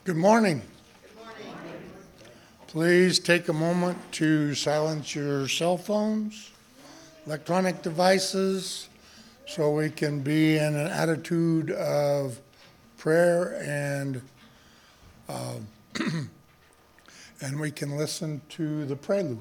Good morning. Please take a moment to silence your cell phones, electronic devices, so we can be in an attitude of prayer and we can listen to the prelude.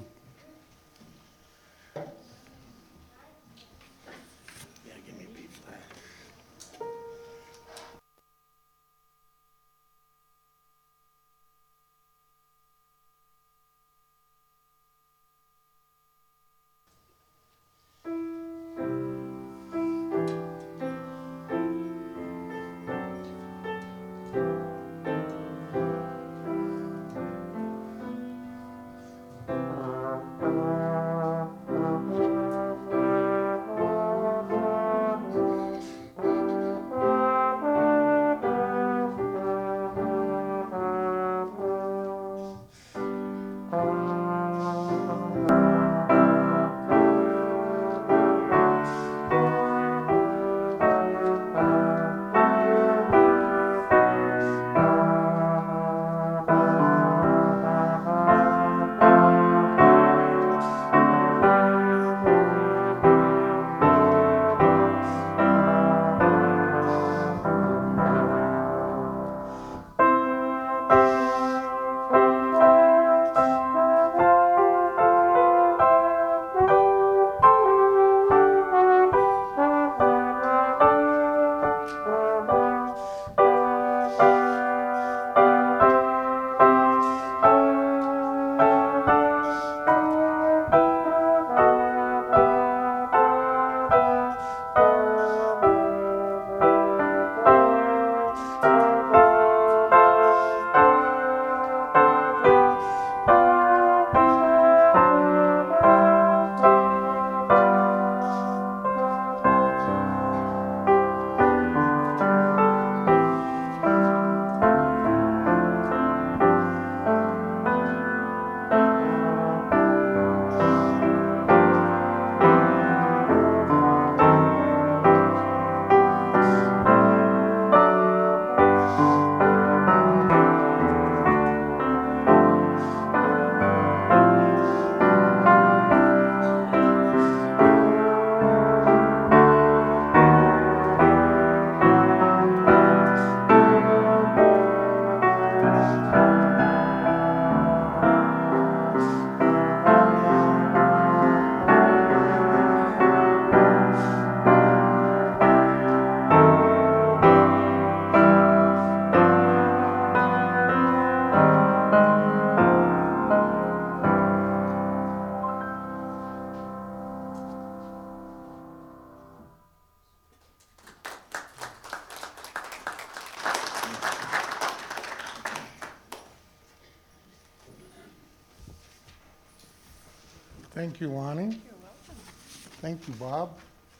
Thank you, Lonnie. You're welcome. Thank you, Bob.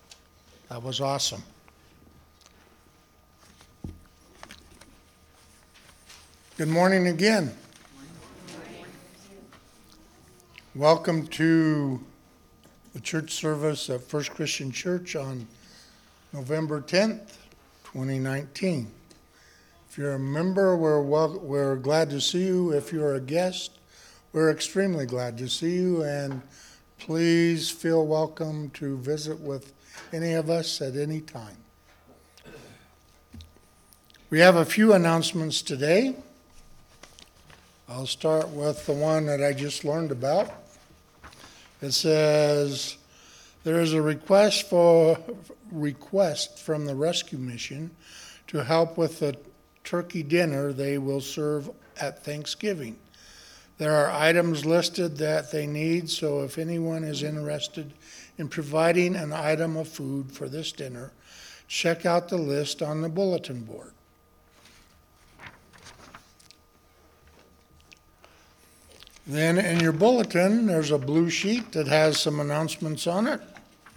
That was awesome. Good morning again. Welcome to the church service at First Christian Church on November 10th, 2019. If you're a member, we're glad to see you. If you're a guest, we're extremely glad to see you, and please feel welcome to visit with any of us at any time. We have a few announcements today. I'll start with the one that I just learned about. It says there is a request from the Rescue Mission to help with the turkey dinner they will serve at Thanksgiving. There are items listed that they need, so if anyone is interested in providing an item of food for this dinner, check out the list on the bulletin board. Then in your bulletin, there's a blue sheet that has some announcements on it.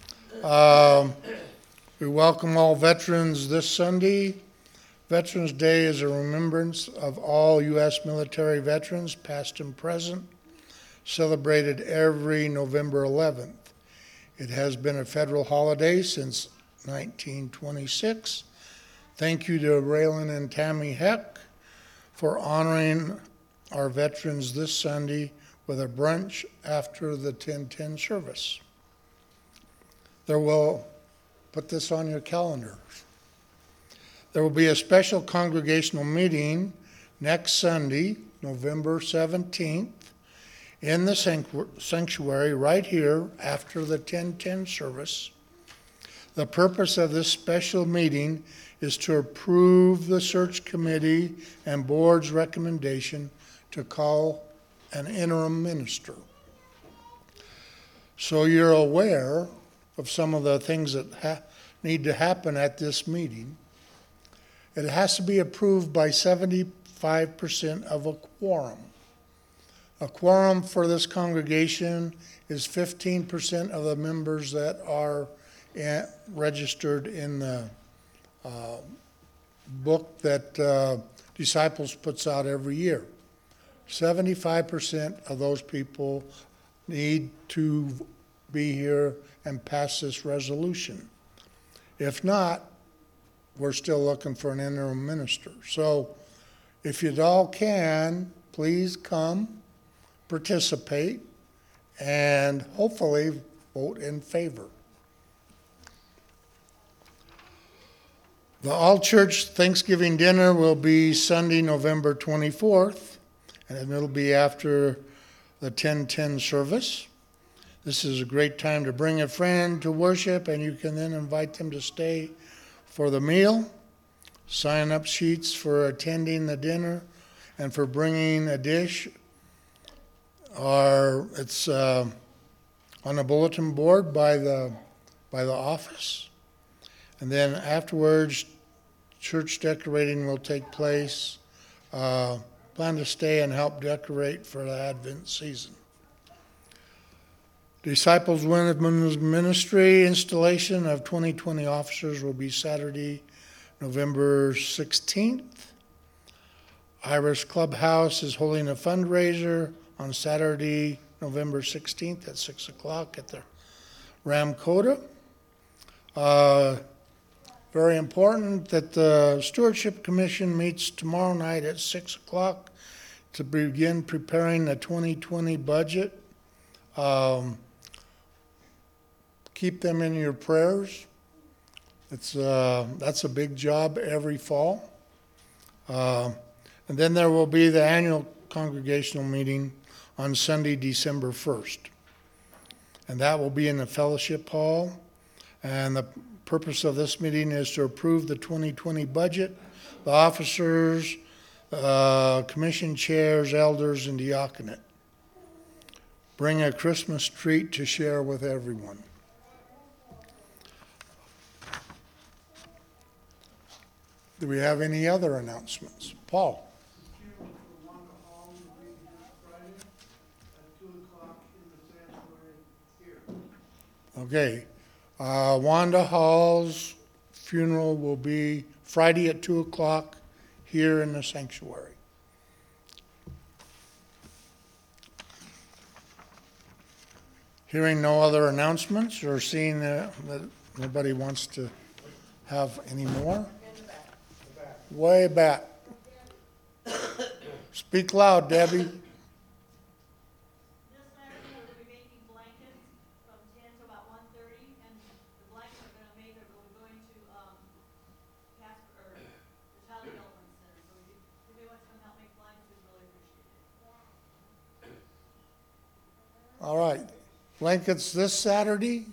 We welcome all veterans this Sunday. Veterans Day is a remembrance of all U.S. military veterans, past and present, celebrated every November 11th. It has been a federal holiday since 1926. Thank you to Raylan and Tammy Heck for honoring our veterans this Sunday with a brunch after the 10:10 service. There will, put this on your calendar. There will be a special congregational meeting next Sunday, November 17th, in the sanctuary right here after the 10:10 service. The purpose of this special meeting is to approve the search committee and board's recommendation to call an interim minister. So you're aware of some of the things that need to happen at this meeting. It has to be approved by 75% of a quorum. A quorum for this congregation is 15% of the members that are registered in the book that Disciples puts out every year. 75% of those people need to be here and pass this resolution. If not, we're still looking for an interim minister. So if you all can, please come, participate, and hopefully vote in favor. The all-church Thanksgiving dinner will be Sunday, November 24th, and it'll be after the 10:10 service. This is a great time to bring a friend to worship, and you can then invite them to stay for the meal. Sign-up sheets for attending the dinner and for bringing a dish it's on a bulletin board by the office. And then afterwards, church decorating will take place. Plan to stay and help decorate for the Advent season. Disciples Women's Ministry installation of 2020 officers will be Saturday, November 16th. Iris Clubhouse is holding a fundraiser on Saturday, November 16th at 6 o'clock at the Ramkota. Very important that the Stewardship Commission meets tomorrow night at 6 o'clock to begin preparing the 2020 budget. Keep them in your prayers. That's a big job every fall. And then there will be the annual congregational meeting on Sunday, December 1st. And that will be in the fellowship hall. And the purpose of this meeting is to approve the 2020 budget, the officers, commission chairs, elders, and diaconate. Bring a Christmas treat to share with everyone. Do we have any other announcements? Paul? Okay. Wanda Hall's funeral will be Friday at 2 o'clock here in the sanctuary. Hearing no other announcements or seeing that nobody wants to have any more? Way back. Speak loud, Debbie. All right. Blankets this Saturday?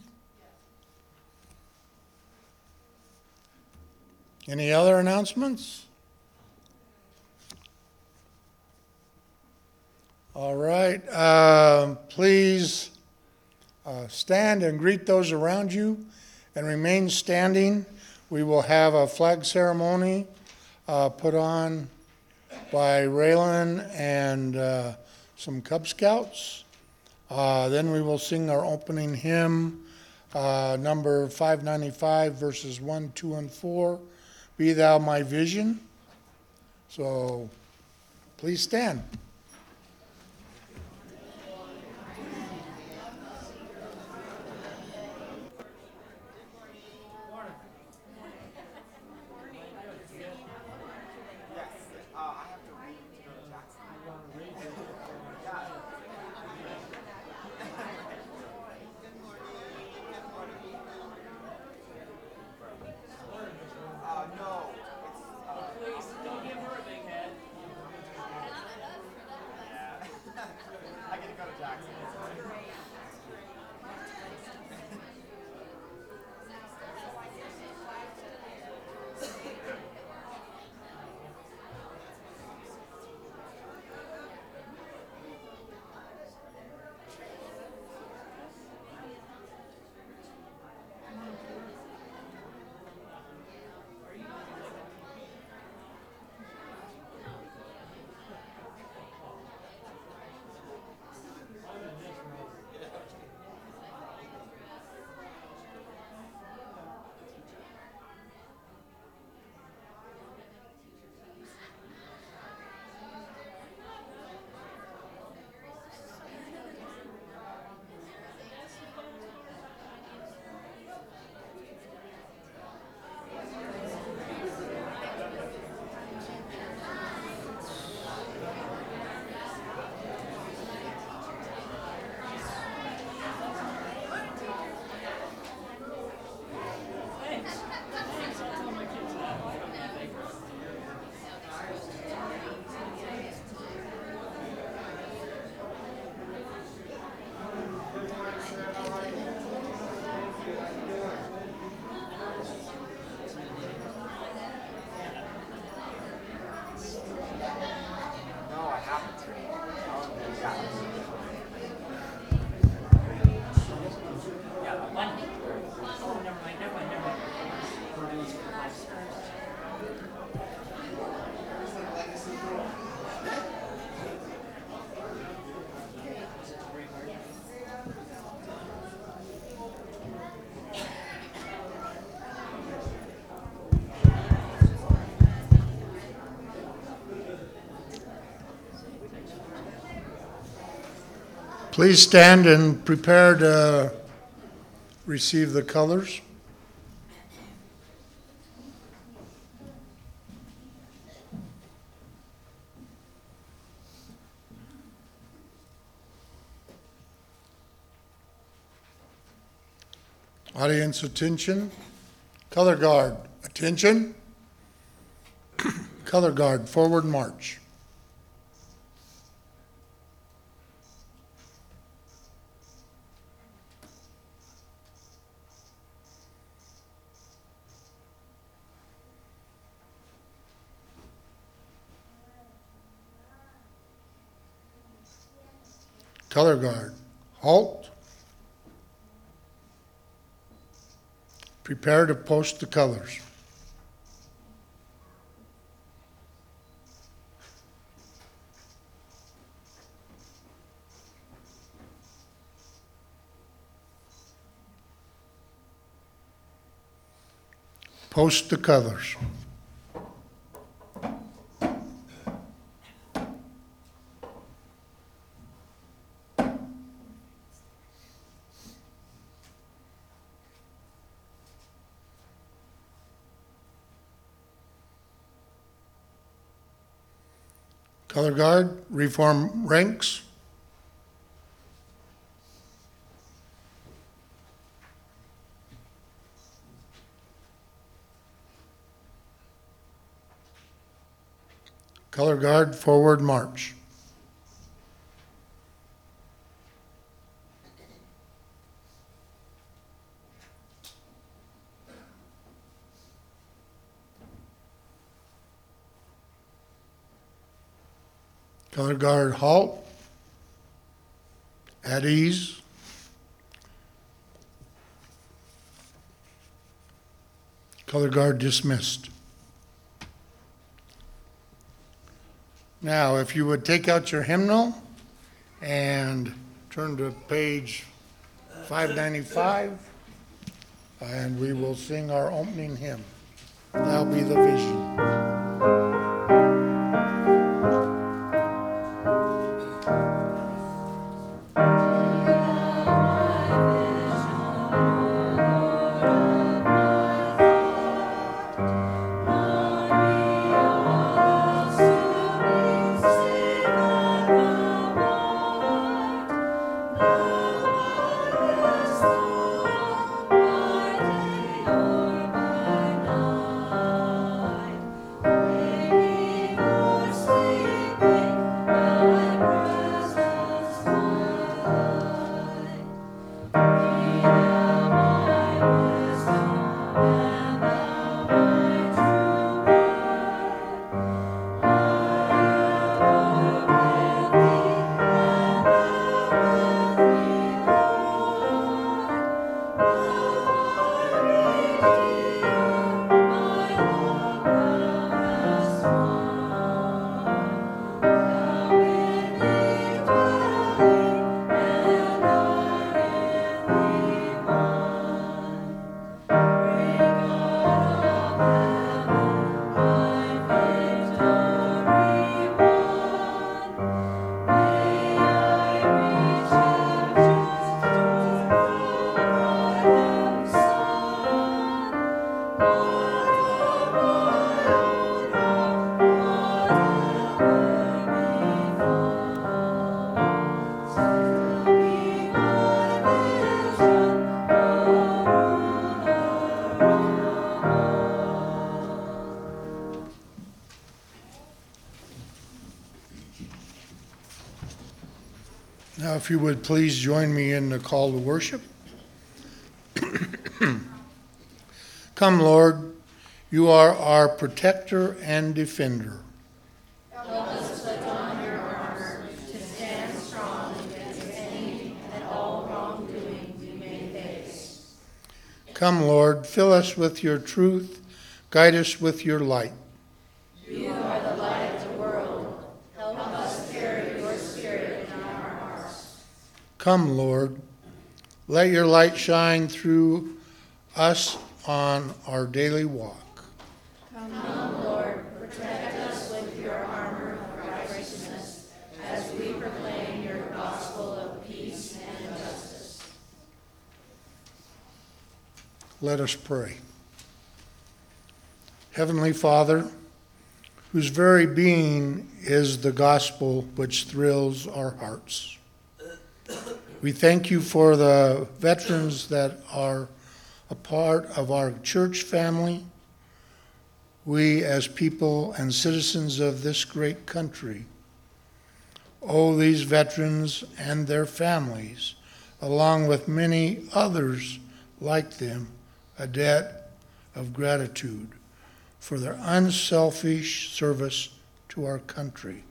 Any other announcements? All right. Please stand and greet those around you and remain standing. We will have a flag ceremony put on by Raylan and some Cub Scouts. Then we will sing our opening hymn, number 595, verses 1, 2, and 4, Be Thou My Vision. So please stand. Yes, I have to read. Please stand and prepare to receive the colors. Audience attention. Color guard, attention. Color guard, forward march. Color guard, halt. Prepare to post the colors. Post the colors. Color guard, reform ranks. Color guard, forward march. Color guard, halt. At ease. Color guard dismissed. Now, if you would take out your hymnal and turn to page 595, and we will sing our opening hymn. Thou be the vision. By day or by night, Now, if you would please join me in the call to worship. Come, Lord, you are our protector and defender. Help us put on your armor to stand strong against any and all wrongdoing we may face. Come, Lord, fill us with your truth, guide us with your light. You are the light of the world. Help us carry your spirit in our hearts. Come, Lord, let your light shine through us on our daily walk. Come, Lord, protect us with your armor of righteousness as we proclaim your gospel of peace and justice. Let us pray. Heavenly Father, whose very being is the gospel which thrills our hearts, we thank you for the veterans that are a part of our church family. We, as people and citizens of this great country, owe these veterans and their families, along with many others like them, a debt of gratitude for their unselfish service to our country.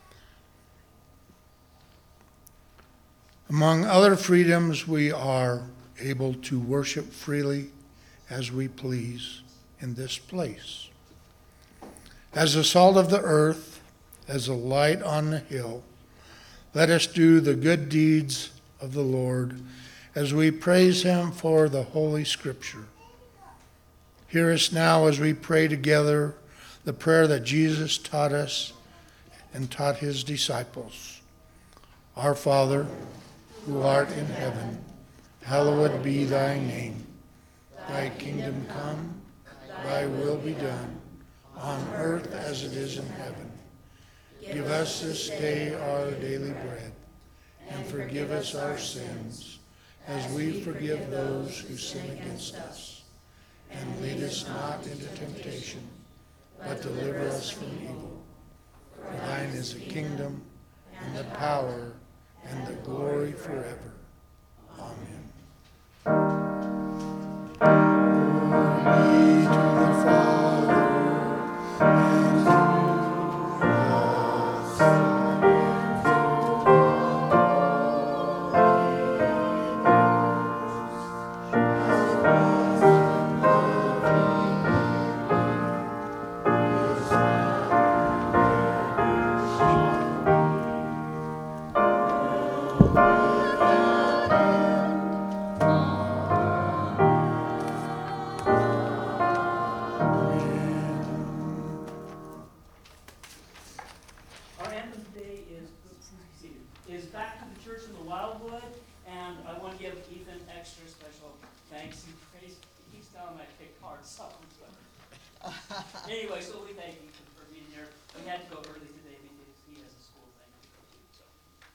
Among other freedoms, we are able to worship freely as we please in this place. As the salt of the earth, as a light on the hill, let us do the good deeds of the Lord as we praise him for the Holy Scripture. Hear us now as we pray together the prayer that Jesus taught us and taught his disciples. Our Father, who art in heaven, hallowed be thy name. Thy kingdom come, thy will be done, on earth as it is in heaven. Give us this day our daily bread, and forgive us our sins, as we forgive those who sin against us. And lead us not into temptation, but deliver us from evil. For thine is the kingdom, and the power, and the glory forever. Amen. Glory to the Father, and to the Son, Our anthem today is Back to the Church in the Wildwood, and I want to give Ethan extra special thanks and praise. He keeps telling me I kicked hard songs, but anyway, so we thank Ethan for being here. We had to go early today because he has a school thing to go to. So.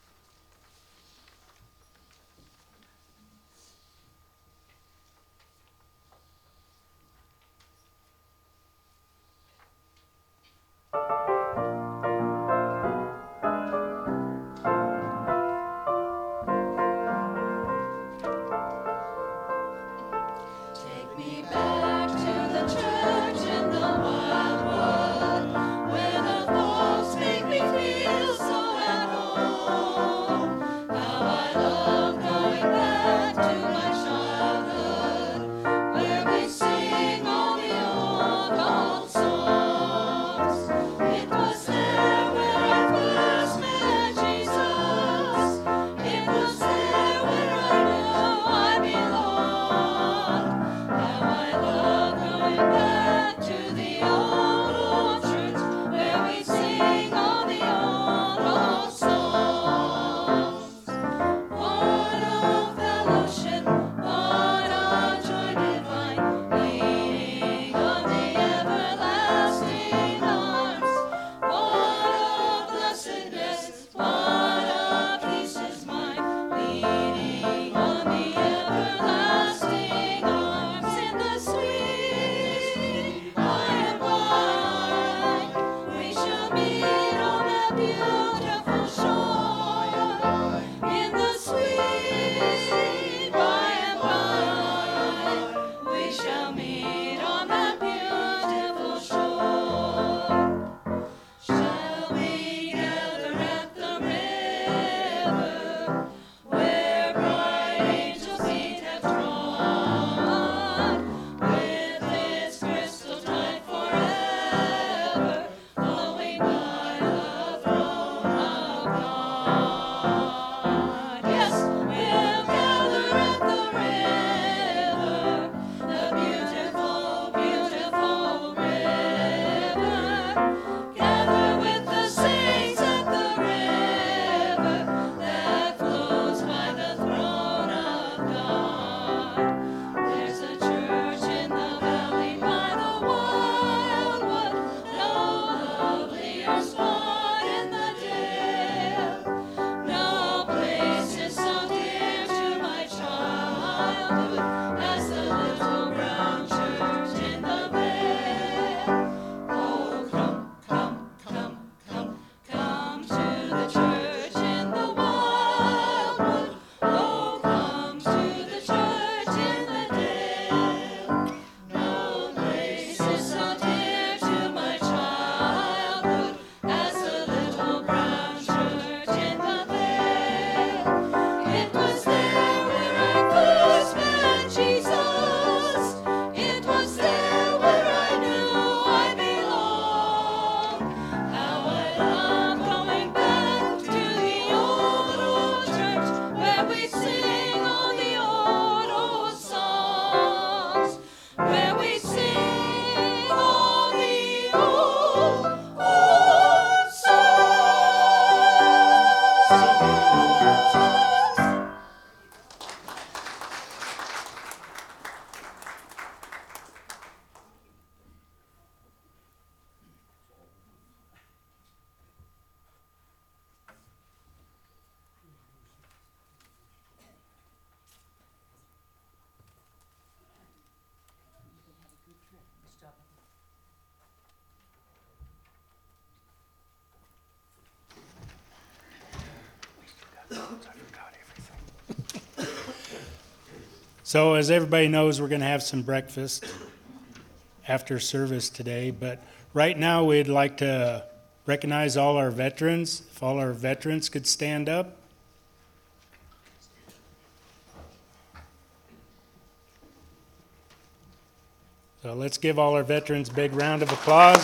Take me back to the church in the wildwood, where the false So as everybody knows, we're going to have some breakfast after service today, but right now we'd like to recognize all our veterans. If all our veterans could stand up. So let's give all our veterans a big round of applause.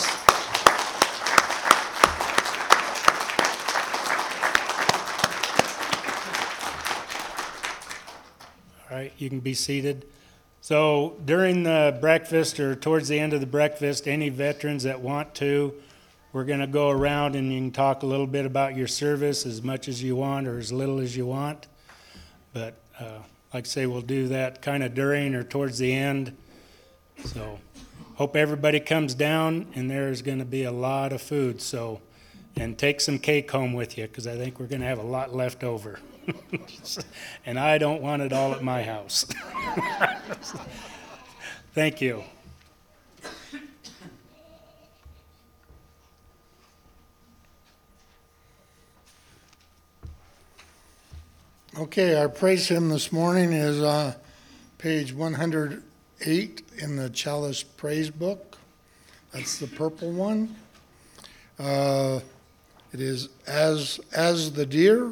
All right, you can be seated. So during the breakfast or towards the end of the breakfast, any veterans that want to, we're going to go around and you can talk a little bit about your service as much as you want or as little as you want. But like I say, we'll do that kind of during or towards the end. So hope everybody comes down, and there's going to be a lot of food. So, and take some cake home with you, because I think we're going to have a lot left over. And I don't want it all at my house. Thank you. Okay, our praise hymn this morning is page 108 in the Chalice Praise Book. That's the purple one. It is As the Deer.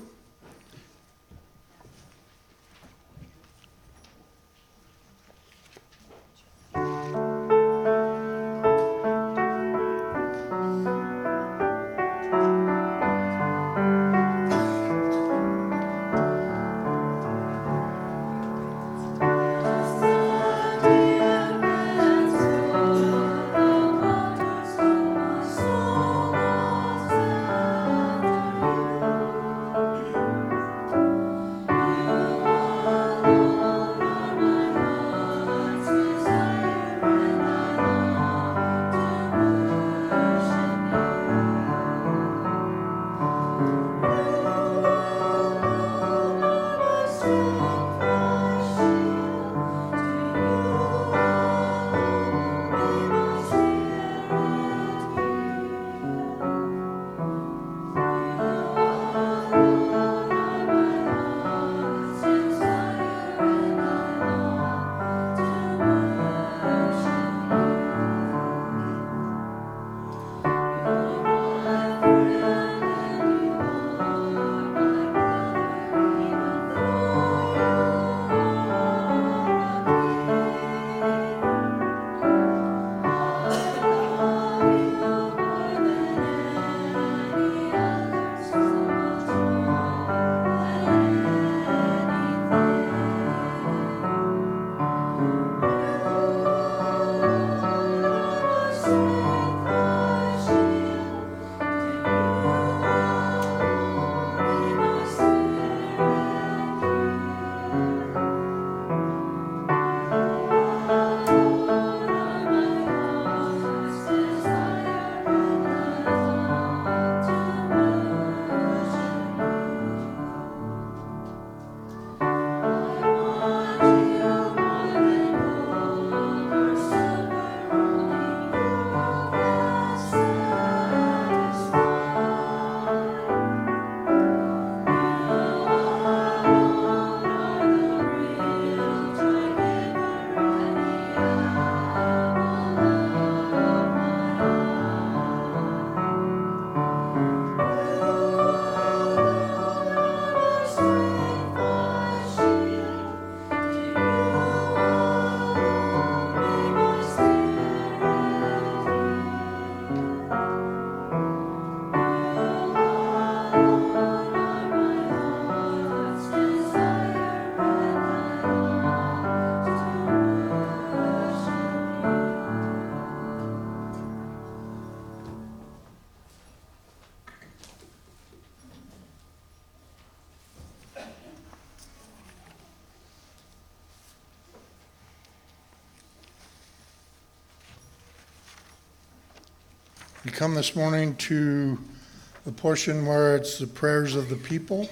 We come this morning to the portion where it's the prayers of the people.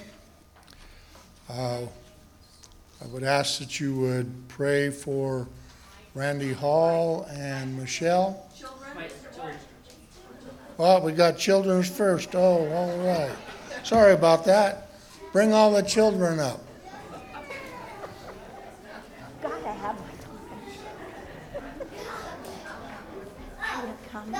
I would ask that you would pray for Randy Hall and Michelle. Well, we got children's first. Oh, all right. Sorry about that. Bring all the children up. Gotta have my time.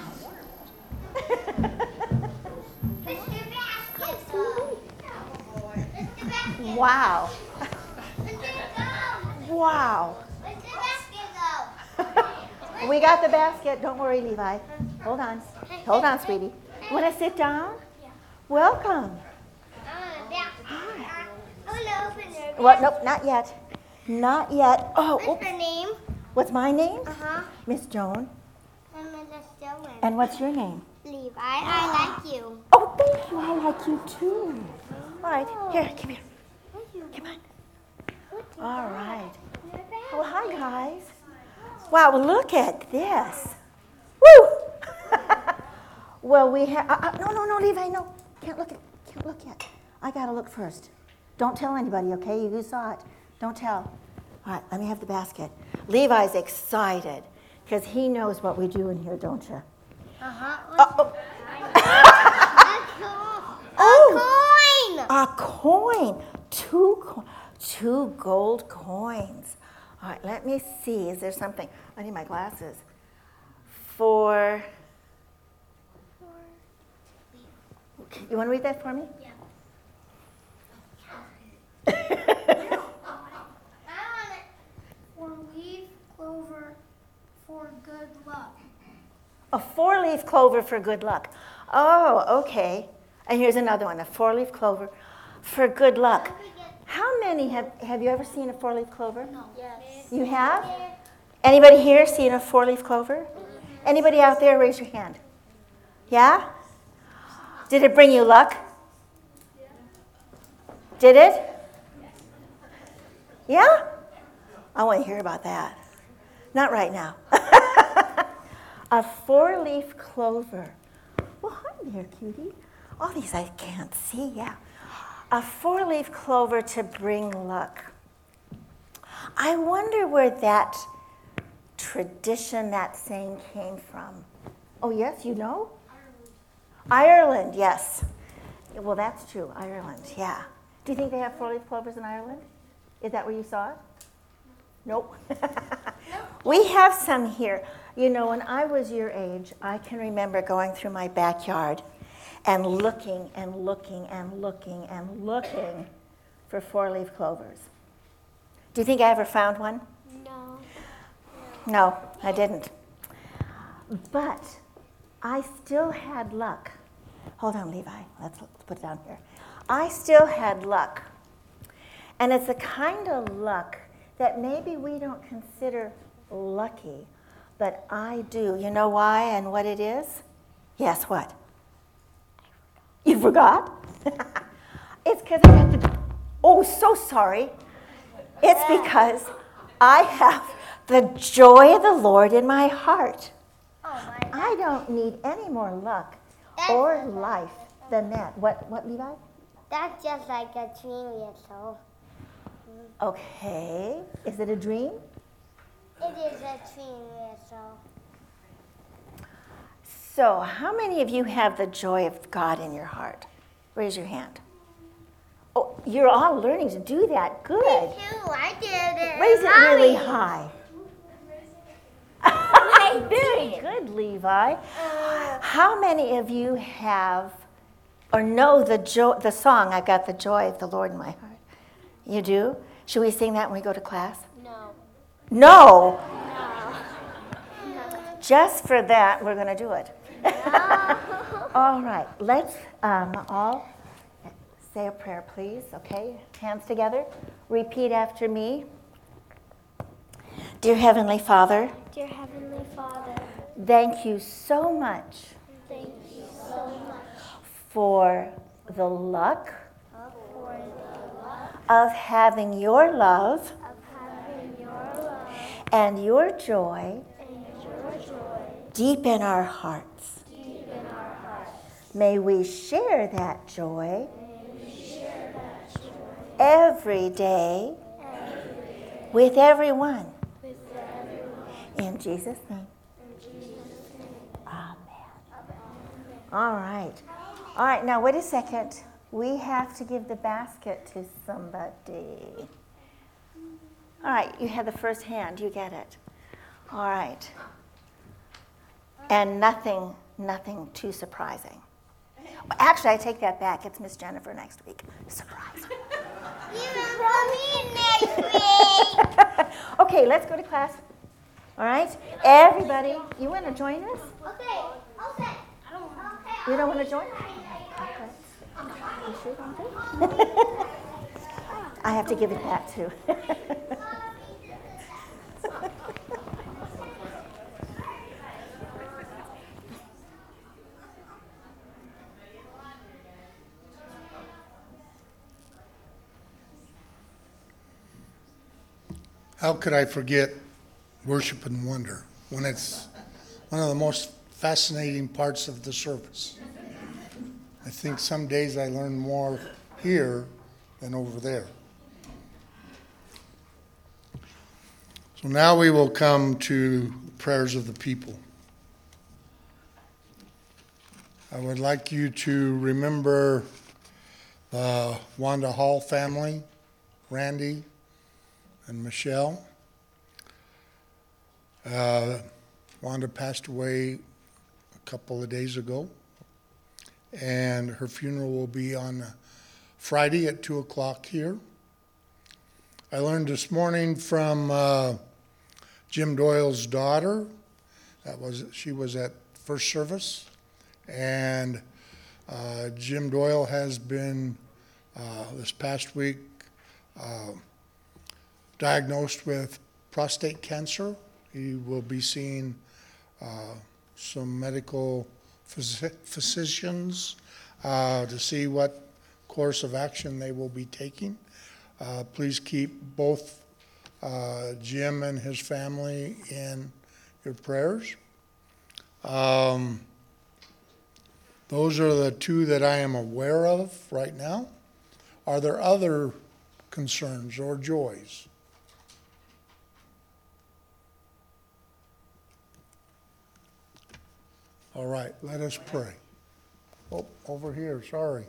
Wow. Wow. We got the basket. Don't worry, Levi. Hold on. Hold on, sweetie. You want to sit down? Welcome. What? Nope, not yet. Not yet. Oh, What's your name? what's my name? Uh-huh. Miss Joan. I'm Miss Dylan. And what's your name? Levi, I like you. Oh, thank you. I like you too. All right. Here, come here. Come on. All right. Well, hi, guys. Wow, look at this. Woo! Well, we have. No, Levi, no. Can't look yet. I gotta look first. Don't tell anybody, okay? You saw it. Don't tell. All right, let me have the basket. Levi's excited because he knows what we do in here, don't you? Uh-huh. Oh, A a coin! coin. Two gold coins. All right, let me see. Is there something? I need my glasses. For. You want to read that for me? Yeah. I want it. 4-leaf clover for good luck. A 4-leaf clover for good luck. Oh, okay. And here's another one, a 4-leaf clover for good luck. How many have you ever seen a 4-leaf clover? No. Yes. You have? Anybody here seen a 4-leaf clover? Anybody out there, raise your hand. Yeah? Did it bring you luck? Did it? Yeah? I want to hear about that. Not right now. A 4-leaf clover. Well, hi there, cutie. All these I can't see, yeah. A 4-leaf clover to bring luck. I wonder where that tradition, that saying came from. Oh, yes, you know? Ireland, yes. Well, that's true, Ireland, yeah. Do you think they have 4-leaf clovers in Ireland? Is that where you saw it? Nope. We have some here. You know, when I was your age, I can remember going through my backyard and looking and looking and looking and looking for 4-leaf clovers. Do you think I ever found one? No. No, I didn't. But I still had luck. Hold on, Levi. Let's put it down here. I still had luck. And it's the kind of luck that maybe we don't consider lucky, but I do. You know why and what it is? Yes, what? You forgot? It's because I have to. Oh, so sorry. It's because I have the joy of the Lord in my heart. Oh, my I don't need any more luck or life than that. What, Levi? That's just like a dream whistle. Okay. Is it a dream? It is a dream whistle. So, how many of you have the joy of God in your heart? Raise your hand. Oh, you're all learning to do that. Good. Me too, I did it. Raise it really Mommy. high. Very good, Levi. How many of you have or know the song, I Got the Joy of the Lord in My Heart? You do? Should we sing that when we go to class? No. No. No. Just for that, we're going to do it. All right. Let's all say a prayer, please. Okay? Hands together. Repeat after me. Dear Heavenly Father, Dear Heavenly Father, thank you so much thank you so much for the luck for the love of having your love of having your love and your joy and your joy deep in our hearts. deep in our hearts. May we share that joy May we share that joy every day every day with everyone. with everyone. In Jesus' name, In Jesus' name. amen. All right. All right, now wait a second. we have to give the basket to somebody. All right, you have the first hand. You get it. All right. And nothing too surprising. Actually, I take that back. It's Miss Jennifer next week. Surprise. Okay, let's go to class. All right? Everybody, you want to join us? Okay. You don't want to join? You sure want to? I have to give it back too. How could I forget worship and wonder when it's one of the most fascinating parts of the service? I think some days I learn more here than over there. So now we will come to the prayers of the people. I would like you to remember the Wanda Hall family, Randy and Michelle. Wanda passed away a couple of days ago, and her funeral will be on Friday at 2 o'clock here. I learned this morning from Jim Doyle's daughter, she was at first service, and Jim Doyle has been, this past week, diagnosed with prostate cancer. He will be seeing some medical physicians to see what course of action they will be taking. Please keep both Jim and his family in your prayers. Those are the two that I am aware of right now. Are there other concerns or joys? All right, let us pray. Oh, over here, sorry.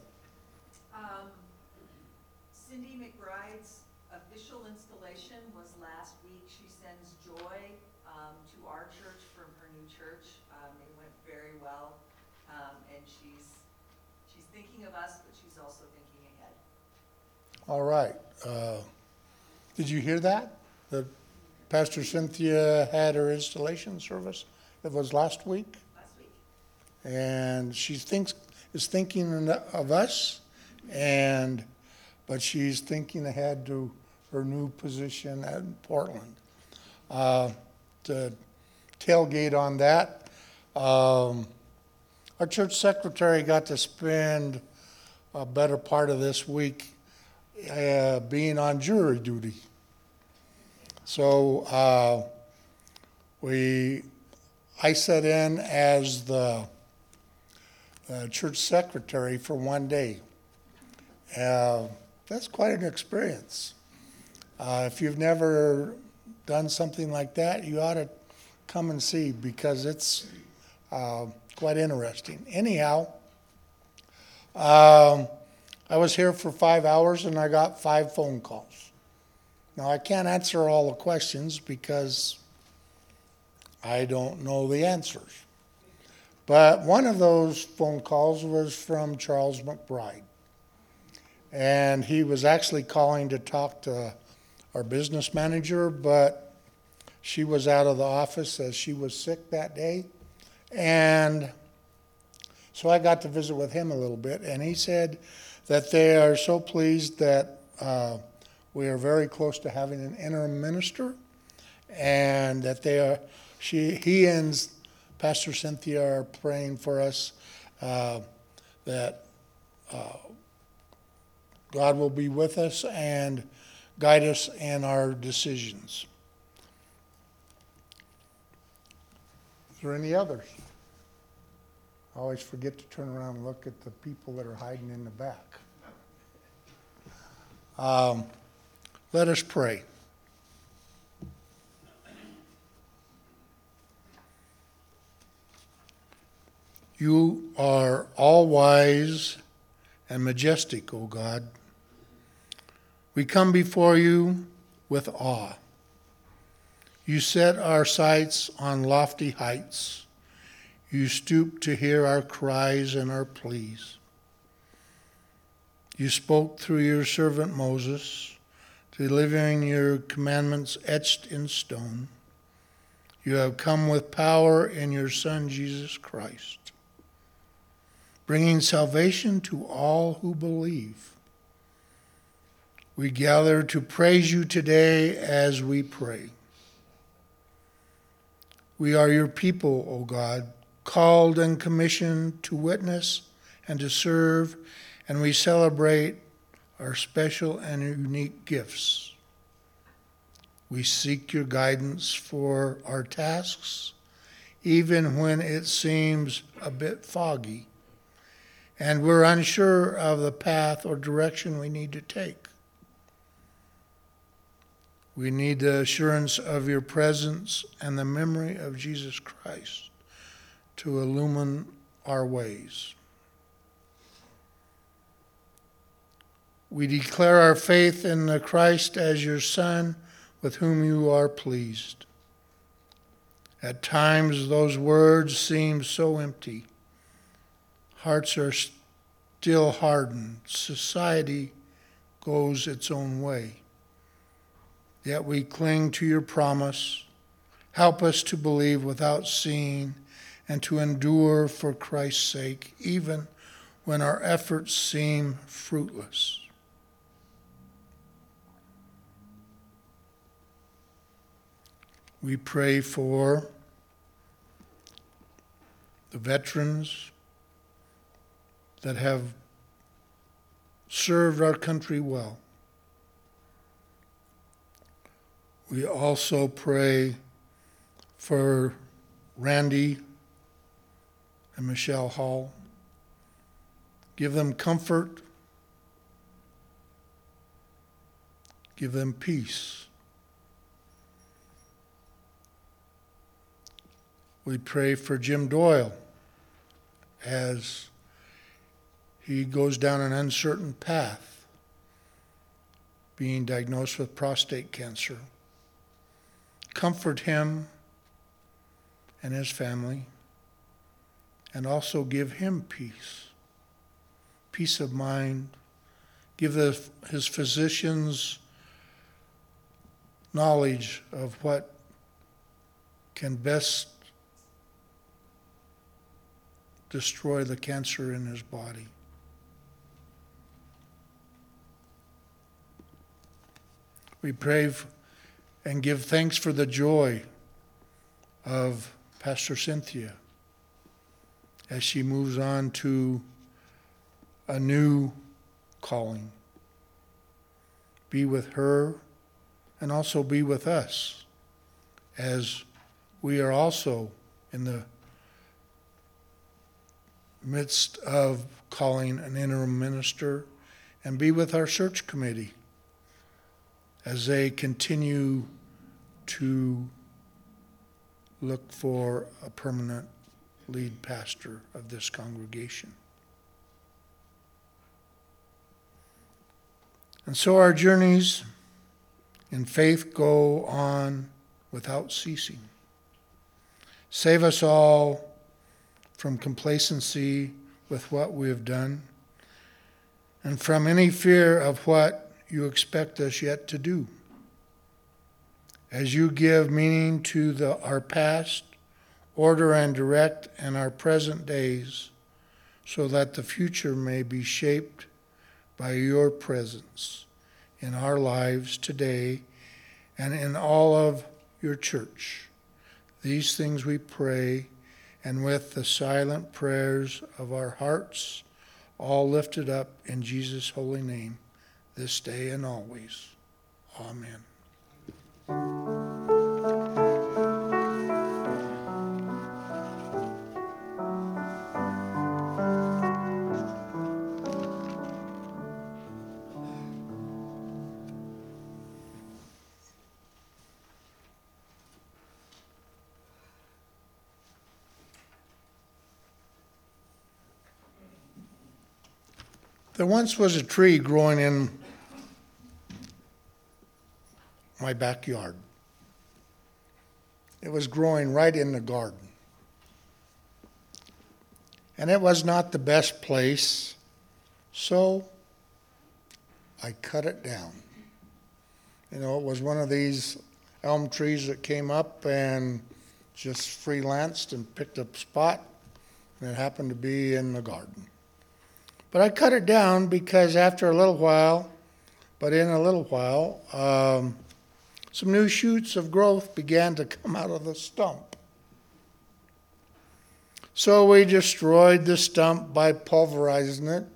Cindy McBride's official installation was last week. She sends joy to our church from her new church. It went very well, and she's thinking of us, but she's also thinking ahead. All right. Did you hear that? That Pastor Cynthia had her installation service? It was last week? And she is thinking of us, but she's thinking ahead to her new position in Portland. To tailgate on that, our church secretary got to spend a better part of this week being on jury duty. So I sat in as the church secretary for one day. That's quite an experience. If you've never done something like that, you ought to come and see, because it's quite interesting. Anyhow, I was here for 5 hours and I got 5 phone calls. Now, I can't answer all the questions because I don't know the answers. But one of those phone calls was from Charles McBride. And he was actually calling to talk to our business manager, but she was out of the office as she was sick that day. And so I got to visit with him a little bit, and he said that they are so pleased that we are very close to having an interim minister, and that he and Pastor Cynthia are praying for us that God will be with us and guide us in our decisions. Is there any others? I always forget to turn around and look at the people that are hiding in the back. Let us pray. You are all wise and majestic, O God. We come before you with awe. You set our sights on lofty heights. You stoop to hear our cries and our pleas. You spoke through your servant Moses, delivering your commandments etched in stone. You have come with power in your Son, Jesus Christ, bringing salvation to all who believe. We gather to praise you today as we pray. We are your people, O God, called and commissioned to witness and to serve, and we celebrate our special and unique gifts. We seek your guidance for our tasks, even when it seems a bit foggy, and we're unsure of the path or direction we need to take. We need the assurance of your presence and the memory of Jesus Christ to illumine our ways. We declare our faith in the Christ as your Son, with whom you are pleased. At times, those words seem so empty. Hearts are still hardened. Society goes its own way. Yet we cling to your promise. Help us to believe without seeing and to endure for Christ's sake, even when our efforts seem fruitless. We pray for the veterans that have served our country well. We also pray for Randy and Michelle Hall. Give them comfort. Give them peace. We pray for Jim Doyle as he goes down an uncertain path, being diagnosed with prostate cancer. Comfort him and his family, and also give him peace of mind. Give his physicians knowledge of what can best destroy the cancer in his body. We pray and give thanks for the joy of Pastor Cynthia as she moves on to a new calling. Be with her and also be with us as we are also in the midst of calling an interim minister, and be with our search committee as they continue to look for a permanent lead pastor of this congregation. And so our journeys in faith go on without ceasing. Save us all from complacency with what we have done, and from any fear of what you expect us yet to do. As you give meaning to our past, order and direct in our present days, so that the future may be shaped by your presence in our lives today and in all of your church. These things we pray, and with the silent prayers of our hearts, all lifted up in Jesus' holy name, this day and always. Amen. There once was a tree growing in my backyard. It was growing right in the garden. And it was not the best place, so I cut it down. You know, it was one of these elm trees that came up and just freelanced and picked a spot, and it happened to be in the garden. But I cut it down because after a little while, some new shoots of growth began to come out of the stump. So we destroyed the stump by pulverizing it.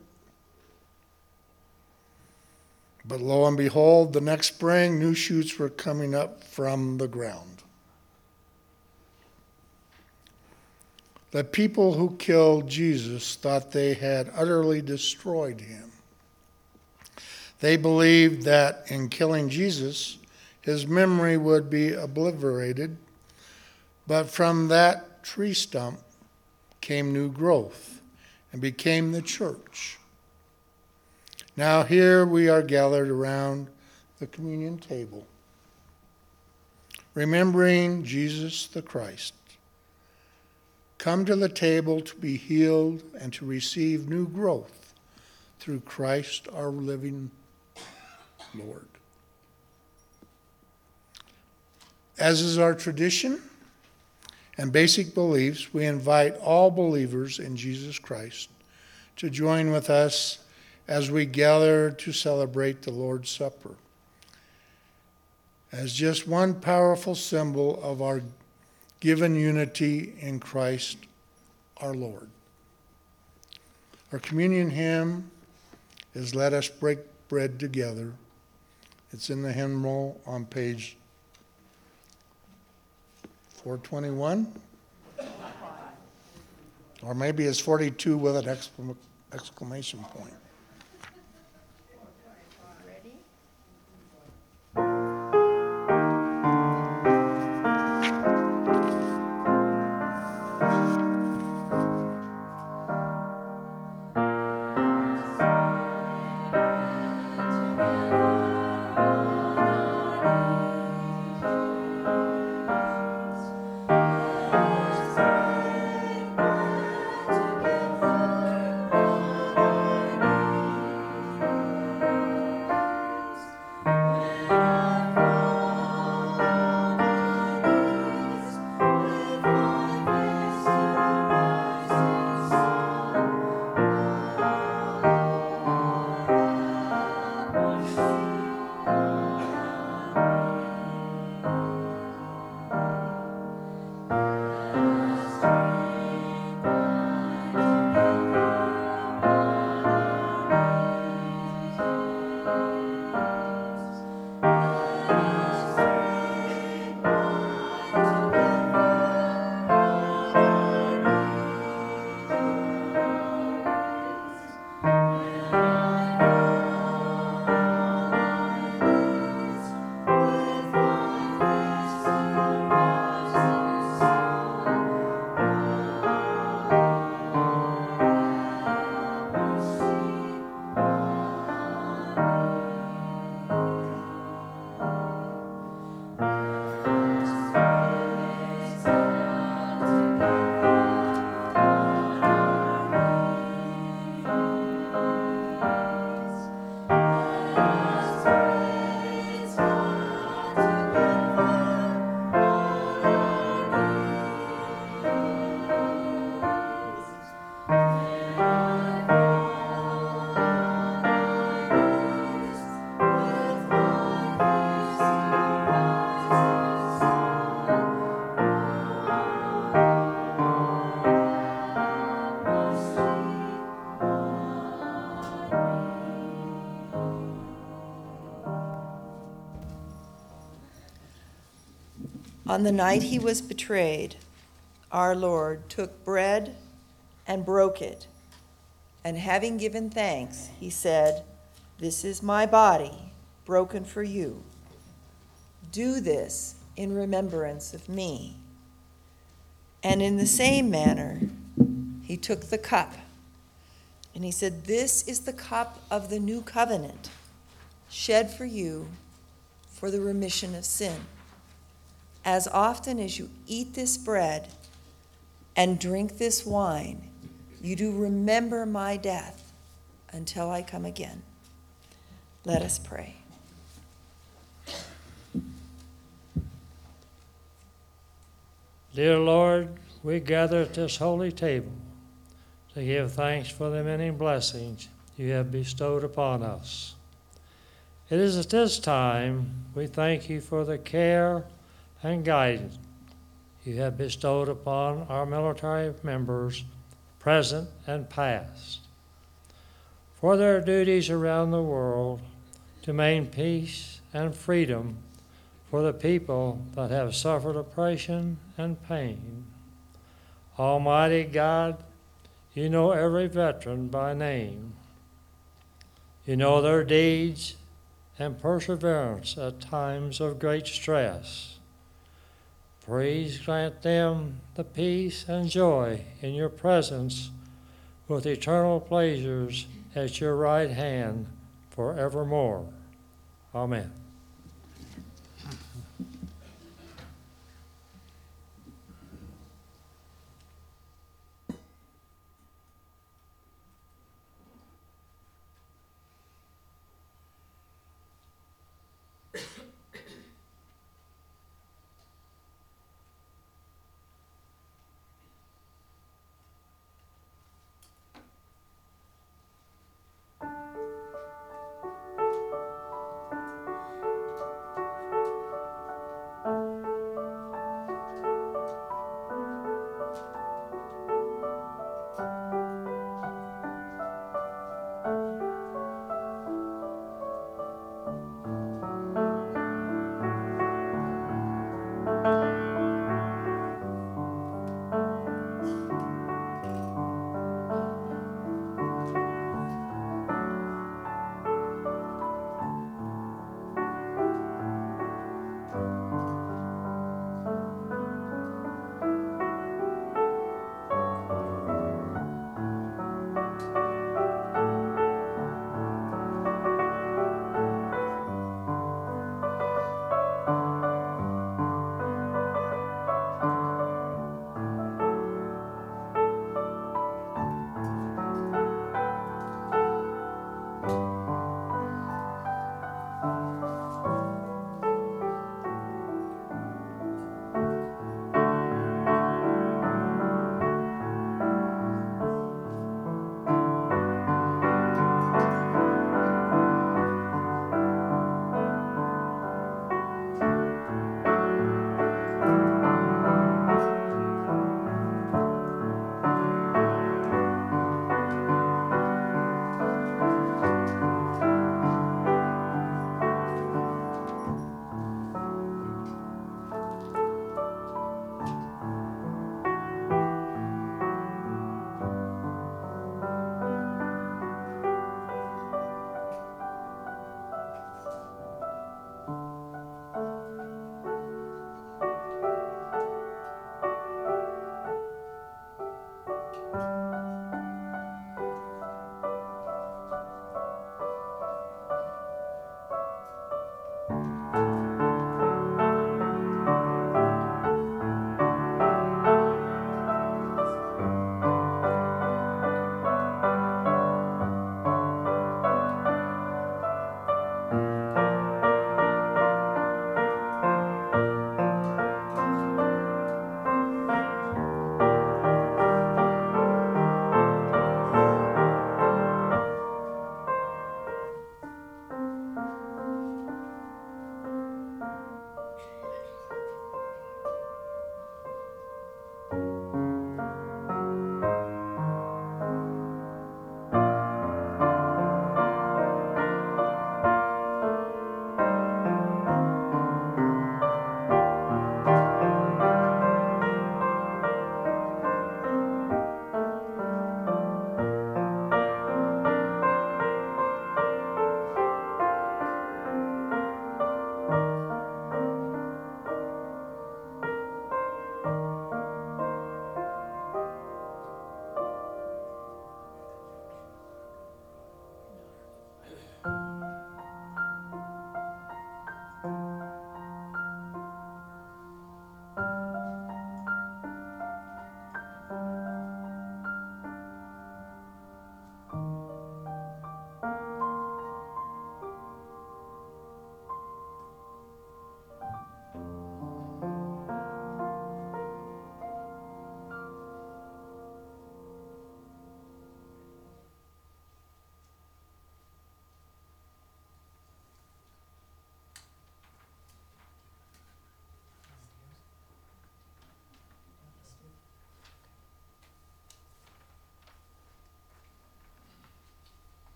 But lo and behold, the next spring, new shoots were coming up from the ground. The people who killed Jesus thought they had utterly destroyed him. They believed that in killing Jesus, his memory would be obliterated, but from that tree stump came new growth and became the church. Now here we are gathered around the communion table, remembering Jesus the Christ. Come to the table to be healed and to receive new growth through Christ our living Lord. As is our tradition and basic beliefs, we invite all believers in Jesus Christ to join with us as we gather to celebrate the Lord's Supper as just one powerful symbol of our given unity in Christ our Lord. Our communion hymn is Let Us Break Bread Together. It's in the hymn roll on page 421. Or maybe it's 42 with an exclamation point. On the night he was betrayed, our Lord took bread and broke it, and having given thanks, he said, "This is my body, broken for you. Do this in remembrance of me." And in the same manner, he took the cup, And he said, "This is the cup of the new covenant, shed for you for the remission of sin. As often as you eat this bread and drink this wine, you do remember my death until I come again." Let us pray. Dear Lord, we gather at this holy table to give thanks for the many blessings you have bestowed upon us. It is at this time we thank you for the care and guidance you have bestowed upon our military members, present and past, for their duties around the world to maintain peace and freedom for the people that have suffered oppression and pain. Almighty God, you know every veteran by name. You know their deeds and perseverance at times of great stress. Please grant them the peace and joy in your presence with eternal pleasures at your right hand forevermore. Amen.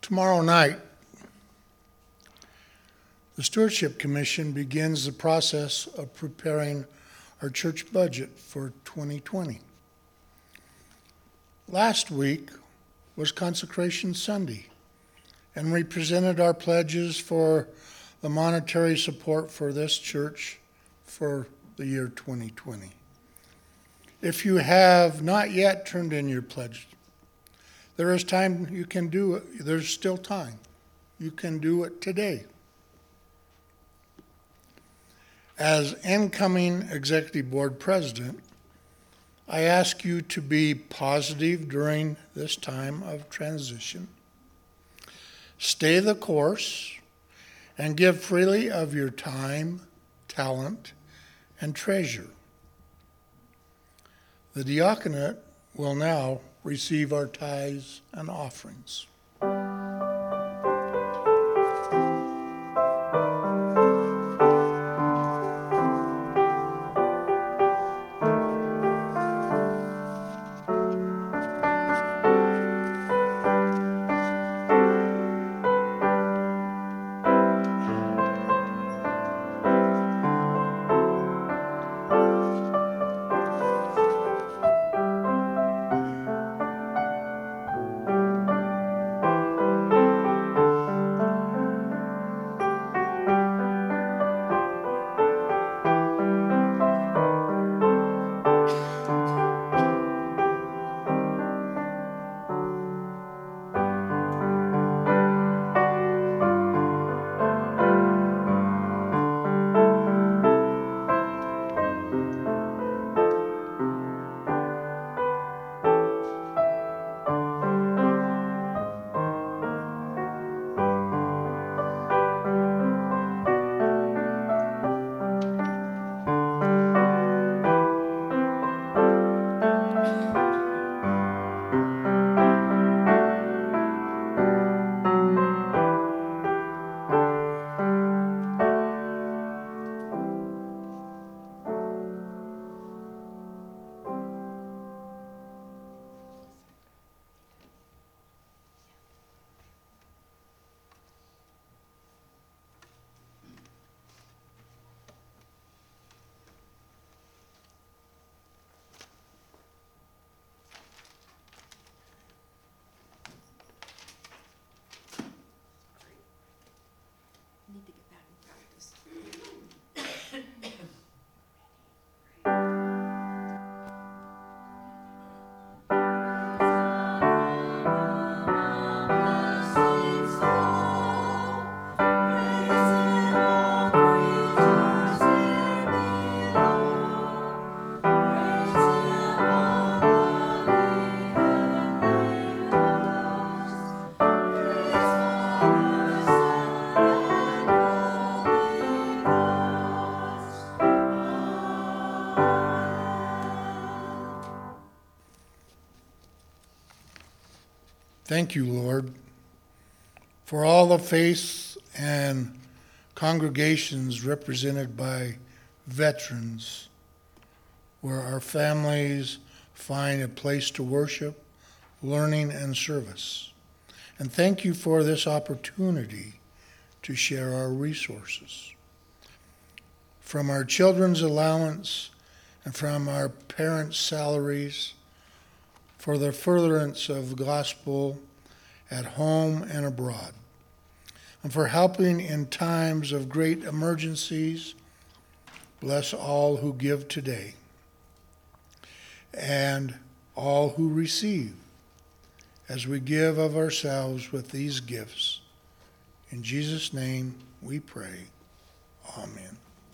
Tomorrow night, the Stewardship Commission begins the process of preparing our church budget for 2020. Last week was Consecration Sunday, and we presented our pledges for the monetary support for this church for the year 2020. If you have not yet turned in your pledge, there is time you can do it. There's still time. You can do it today. As incoming Executive Board President, I ask you to be positive during this time of transition. Stay the course and give freely of your time, talent, and treasure. The diaconate will now receive our tithes and offerings. Need to get back in practice. Thank you, Lord, for all the faiths and congregations represented by veterans, where our families find a place to worship, learning, and service. And thank you for this opportunity to share our resources. From our children's allowance and from our parents' salaries, for the furtherance of the gospel at home and abroad, and for helping in times of great emergencies. Bless all who give today and all who receive as we give of ourselves with these gifts. In Jesus' name we pray. Amen.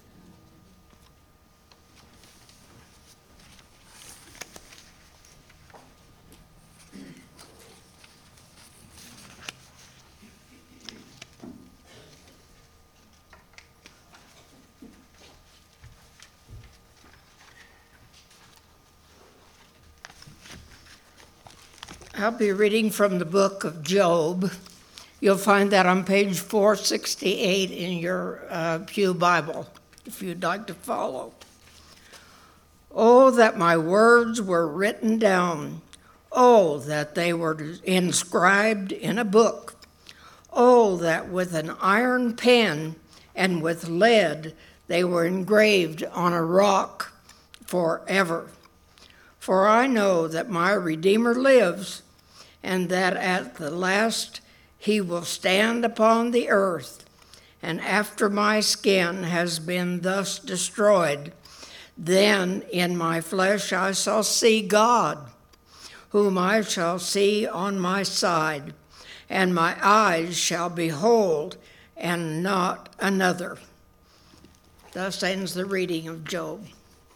I'll be reading from the book of Job. You'll find that on page 468 in your Pew Bible, if you'd like to follow. Oh, that my words were written down. Oh, that they were inscribed in a book, Oh, that with an iron pen and with lead they were engraved on a rock forever. For I know that my Redeemer lives, and that at the last he will stand upon the earth. And after my skin has been thus destroyed, then in my flesh I shall see God, whom I shall see on my side, and my eyes shall behold, and not another. Thus ends the reading of Job.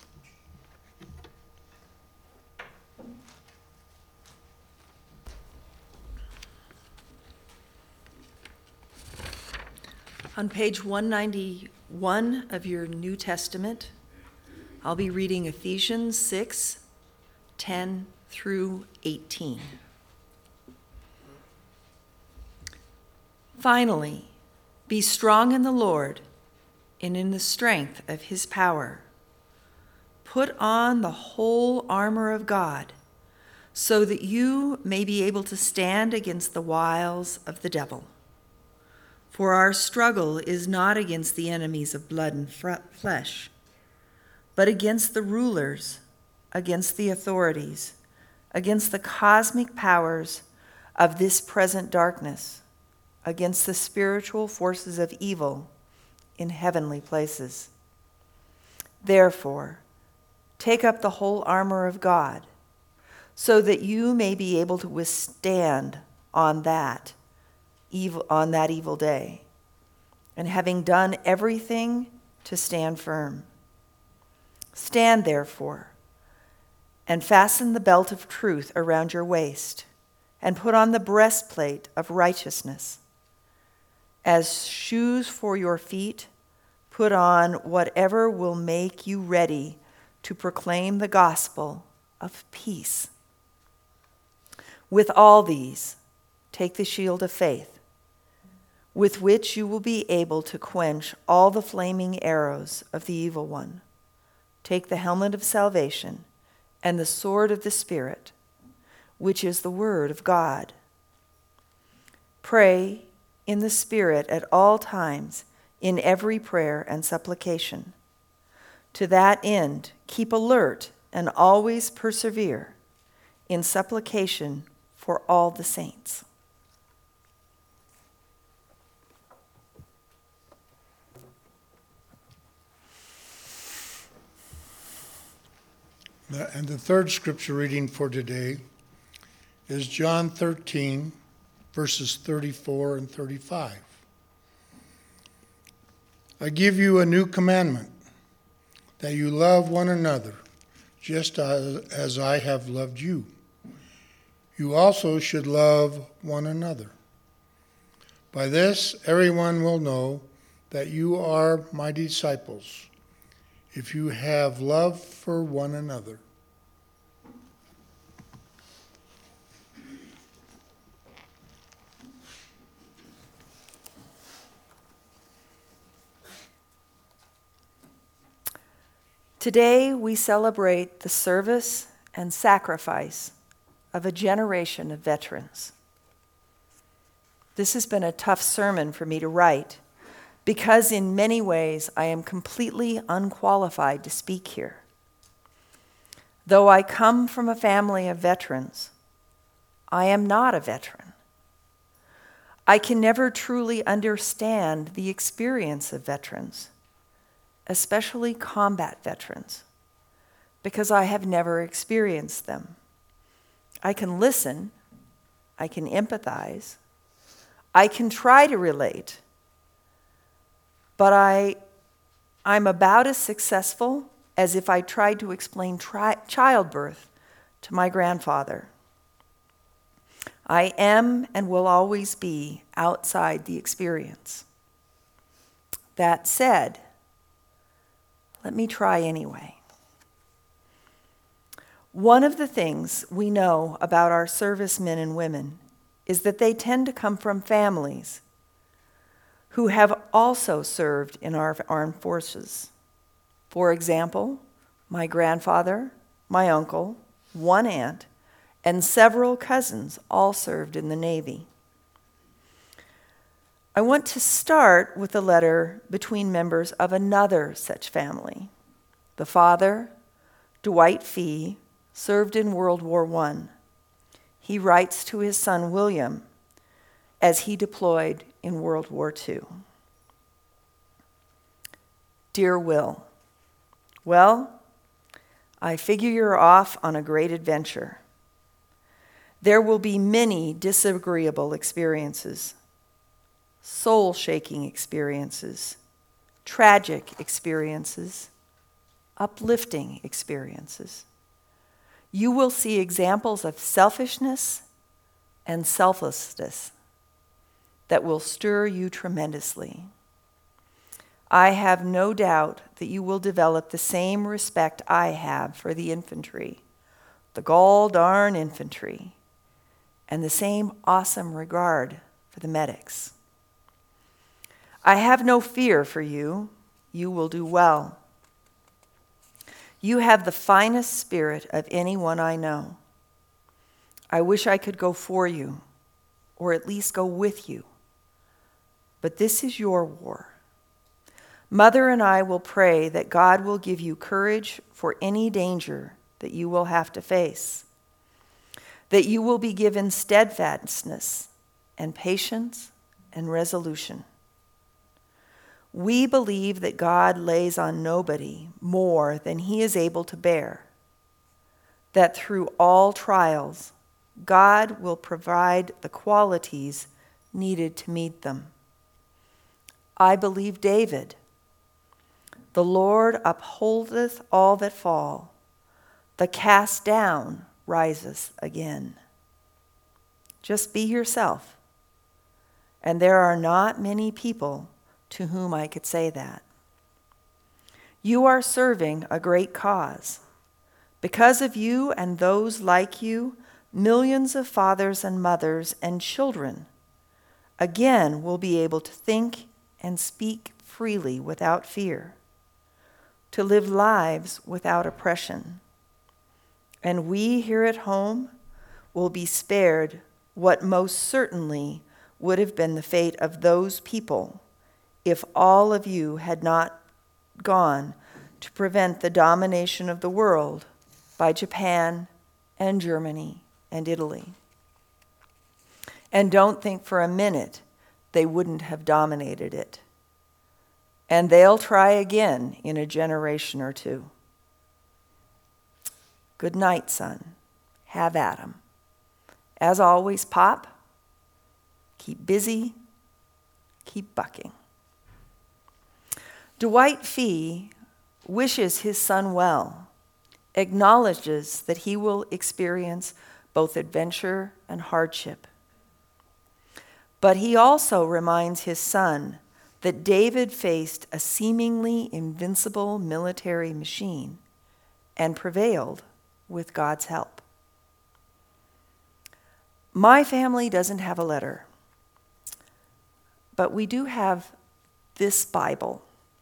On page 191 of your New Testament, I'll be reading Ephesians 6, 10 through 18. Finally, be strong in the Lord and in the strength of his power. Put on the whole armor of God, so that you may be able to stand against the wiles of the devil. For our struggle is not against the enemies of blood and flesh, but against the rulers, against the authorities, against the cosmic powers of this present darkness, against the spiritual forces of evil in heavenly places. Therefore, take up the whole armor of God, so that you may be able to withstand on that evil day, and having done everything, to stand firm. Stand therefore, and fasten the belt of truth around your waist, and put on the breastplate of righteousness. As shoes for your feet, put on whatever will make you ready to proclaim the gospel of peace. With all these, take the shield of faith, with which you will be able to quench all the flaming arrows of the evil one. Take the helmet of salvation and the sword of the Spirit, which is the word of God. Pray in the Spirit at all times, in every prayer and supplication. To that end, keep alert and always persevere in supplication for all the saints. And the third scripture reading for today is John 13, verses 34 and 35. I give you a new commandment, that you love one another, just as I have loved you. You also should love one another. By this, everyone will know that you are my disciples, if you have love for one another. Today we celebrate the service and sacrifice of a generation of veterans. This has been a tough sermon for me to write, because in many ways I am completely unqualified to speak here. Though I come from a family of veterans, I am not a veteran. I can never truly understand the experience of veterans, especially combat veterans, because I have never experienced them. I can listen, I can empathize, I can try to relate, but I'm about as successful as if I tried to explain childbirth to my grandfather. I am and will always be outside the experience. That said, let me try anyway. One of the things we know about our servicemen and women is that they tend to come from families who have also served in our armed forces. For example, my grandfather, my uncle, one aunt, and several cousins all served in the Navy. I want to start with a letter between members of another such family. The father, Dwight Fee, served in World War I. He writes to his son William as he deployed in World War II. Dear Will, well, I figure you're off on a great adventure. There will be many disagreeable experiences, soul-shaking experiences, tragic experiences, uplifting experiences. You will see examples of selfishness and selflessness that will stir you tremendously. I have no doubt that you will develop the same respect I have for the infantry, the gall darn infantry, and the same awesome regard for the medics. I have no fear for you. You will do well. You have the finest spirit of anyone I know. I wish I could go for you, or at least go with you. But this is your war. Mother and I will pray that God will give you courage for any danger that you will have to face, that you will be given steadfastness and patience and resolution. We believe that God lays on nobody more than he is able to bear, that through all trials, God will provide the qualities needed to meet them. I believe David, the Lord upholdeth all that fall, the cast down riseth again. Just be yourself. And there are not many people to whom I could say that. You are serving a great cause. Because of you and those like you, millions of fathers and mothers and children again will be able to think and speak freely without fear, to live lives without oppression. And we here at home will be spared what most certainly would have been the fate of those people if all of you had not gone to prevent the domination of the world by Japan and Germany and Italy. And don't think for a minute they wouldn't have dominated it. And they'll try again in a generation or two. Good night, son. Have at 'em. As always, Pop, keep busy, keep bucking. Dwight Fee wishes his son well, acknowledges that he will experience both adventure and hardship. But he also reminds his son that David faced a seemingly invincible military machine and prevailed with God's help. My family doesn't have a letter, but we do have this Bible.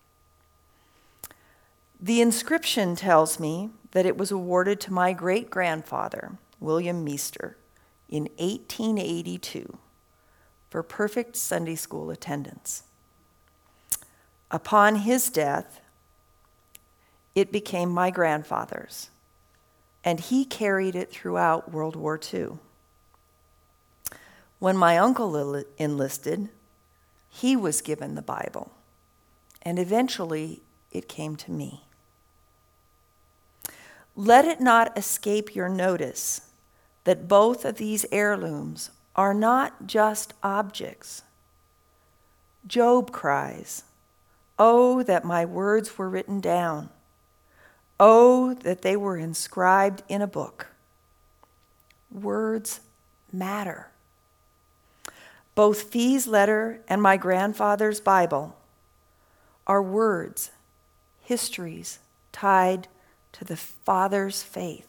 The inscription tells me that it was awarded to my great-grandfather, William Meester, in 1882 for perfect Sunday school attendance. Upon his death, it became my grandfather's, and he carried it throughout World War II. When my uncle enlisted, he was given the Bible, and eventually it came to me. Let it not escape your notice that both of these heirlooms are not just objects. Job cries, "Oh, that my words were written down. Oh, that they were inscribed in a book." Words matter. Both Fee's letter and my grandfather's Bible are words, histories tied to the father's faith.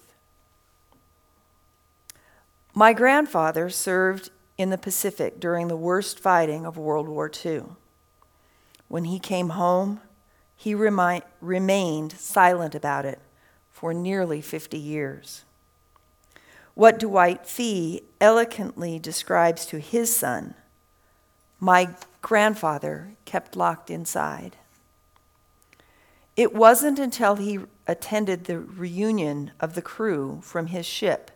My grandfather served in the Pacific during the worst fighting of World War II. When he came home, he remained silent about it for nearly 50 years. What Dwight Fee eloquently describes to his son, my grandfather kept locked inside. It wasn't until he attended the reunion of the crew from his ship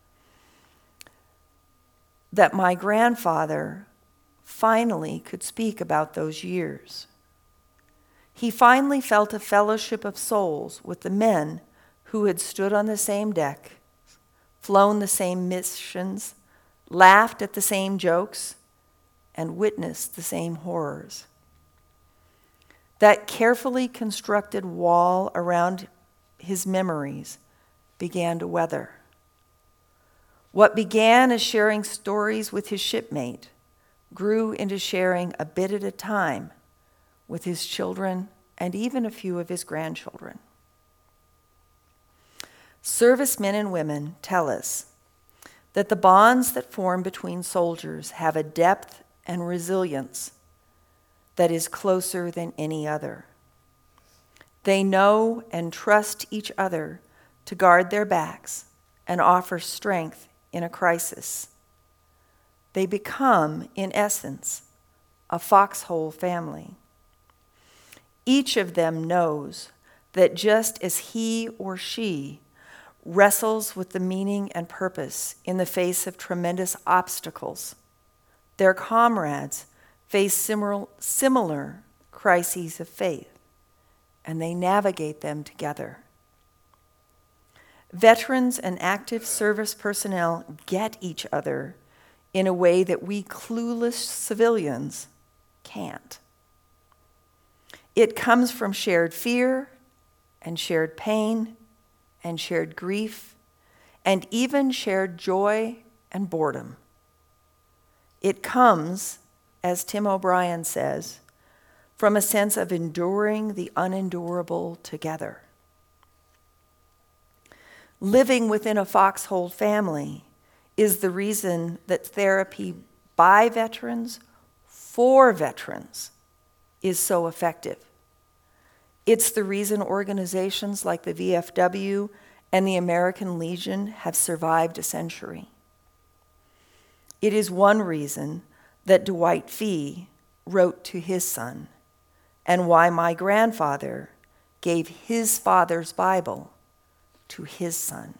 that my grandfather finally could speak about those years. He finally felt a fellowship of souls with the men who had stood on the same deck, flown the same missions, laughed at the same jokes, and witnessed the same horrors. That carefully constructed wall around his memories began to weather. What began as sharing stories with his shipmate grew into sharing a bit at a time with his children and even a few of his grandchildren. Servicemen and women tell us that the bonds that form between soldiers have a depth and resilience that is closer than any other. They know and trust each other to guard their backs and offer strength in a crisis. They become, in essence, a foxhole family. Each of them knows that just as he or she wrestles with the meaning and purpose in the face of tremendous obstacles, their comrades face similar crises of faith, and they navigate them together. Veterans and active service personnel get each other in a way that we clueless civilians can't. It comes from shared fear and shared pain and shared grief and even shared joy and boredom. It comes, as Tim O'Brien says, from a sense of enduring the unendurable together. Living within a foxhole family is the reason that therapy by veterans for veterans is so effective. It's the reason organizations like the VFW and the American Legion have survived a century. It is one reason that Dwight Fee wrote to his son, and why my grandfather gave his father's Bible to his son.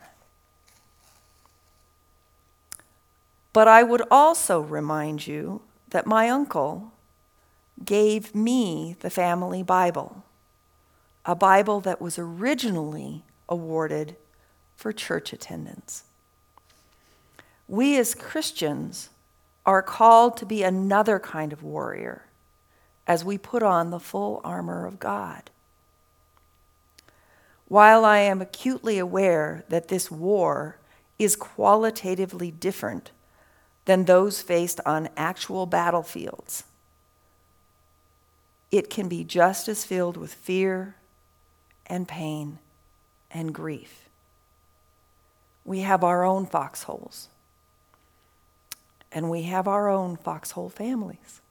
But I would also remind you that my uncle gave me the family Bible, a Bible that was originally awarded for church attendance. We as Christians are called to be another kind of warrior as we put on the full armor of God. While I am acutely aware that this war is qualitatively different than those faced on actual battlefields, it can be just as filled with fear and pain and grief. We have our own foxholes, and we have our own foxhole families.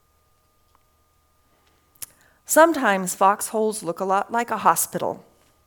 Sometimes foxholes look a lot like a hospital.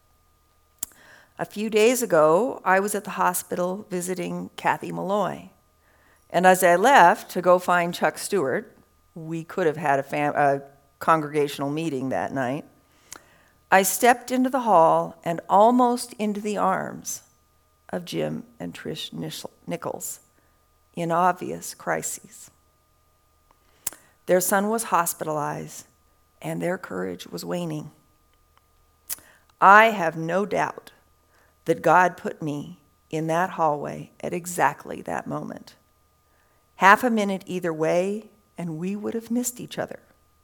A few days ago, I was at the hospital visiting Kathy Malloy. And as I left to go find Chuck Stewart, we could have had a congregational meeting that night, I stepped into the hall and almost into the arms of Jim and Trish Nichols in obvious crises. Their son was hospitalized, and their courage was waning. I have no doubt that God put me in that hallway at exactly that moment. Half a minute either way, and we would have missed each other.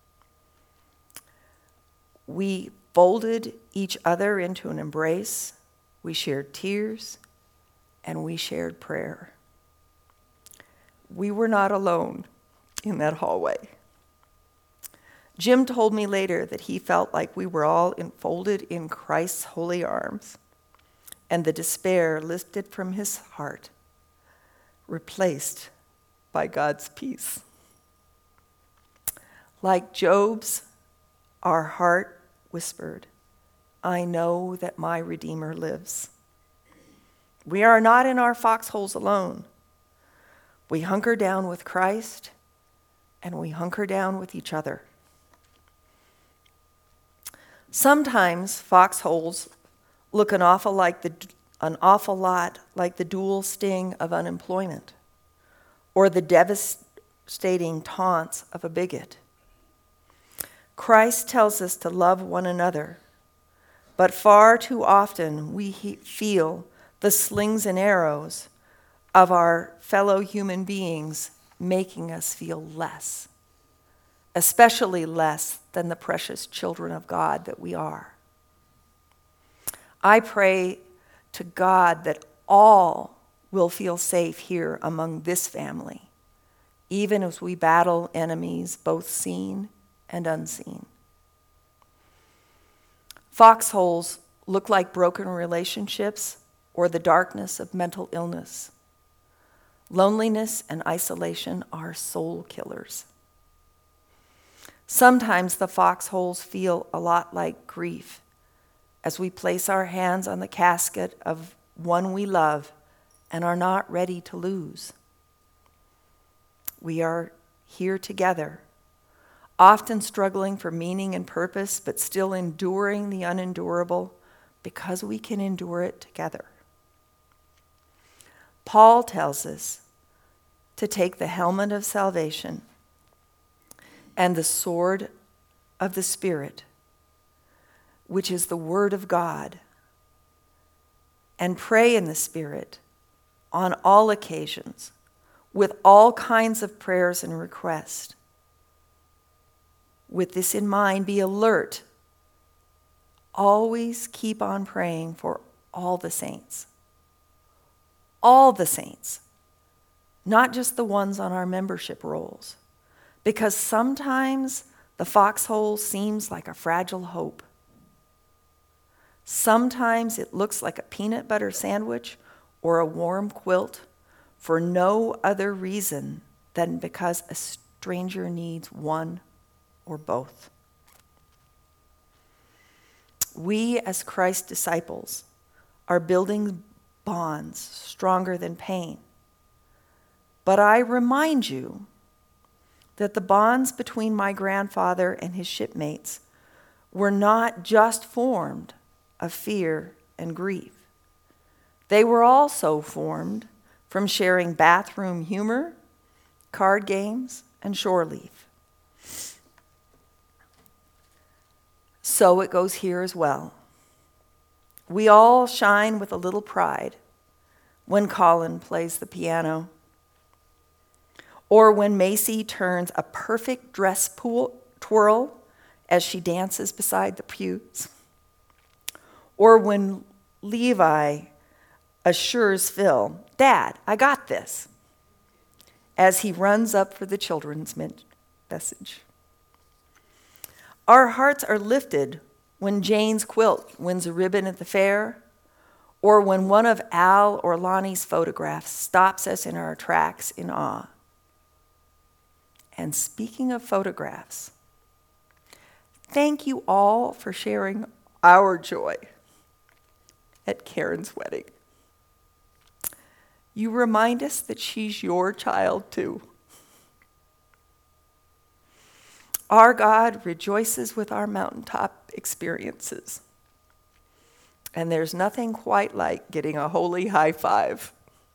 We folded each other into an embrace, we shared tears, and we shared prayer. We were not alone in that hallway. Jim told me later that he felt like we were all enfolded in Christ's holy arms, and the despair lifted from his heart, replaced by God's peace. Like Job's, our heart whispered, "I know that my Redeemer lives." We are not in our foxholes alone. We hunker down with Christ, and we hunker down with each other. Sometimes foxholes look an awful lot like the dual sting of unemployment or the devastating taunts of a bigot. Christ tells us to love one another, but far too often we feel the slings and arrows of our fellow human beings making us feel less, especially less than the precious children of God that we are. I pray to God that all will feel safe here among this family, even as we battle enemies both seen and unseen. Foxholes look like broken relationships or the darkness of mental illness. Loneliness and isolation are soul killers. Sometimes the foxholes feel a lot like grief as we place our hands on the casket of one we love and are not ready to lose. We are here together, often struggling for meaning and purpose, but still enduring the unendurable because we can endure it together. Paul tells us to take the helmet of salvation and the sword of the Spirit, which is the Word of God, and pray in the Spirit on all occasions with all kinds of prayers and requests. With this in mind, be alert. Always keep on praying for all the saints. All the saints, not just the ones on our membership rolls, because sometimes the foxhole seems like a fragile hope. Sometimes it looks like a peanut butter sandwich or a warm quilt for no other reason than because a stranger needs one or both. We, as Christ's disciples, are building bonds stronger than pain. But I remind you that the bonds between my grandfather and his shipmates were not just formed of fear and grief. They were also formed from sharing bathroom humor, card games, and shore leave. So it goes here as well. We all shine with a little pride when Colin plays the piano, or when Macy turns a perfect dress twirl as she dances beside the pews, or when Levi assures Phil, "Dad, I got this," as he runs up for the children's message. Our hearts are lifted when Jane's quilt wins a ribbon at the fair, or when one of Al or Lonnie's photographs stops us in our tracks in awe. And speaking of photographs, thank you all for sharing our joy at Karen's wedding. You remind us that she's your child too. Our God rejoices with our mountaintop experiences. And there's nothing quite like getting a holy high five.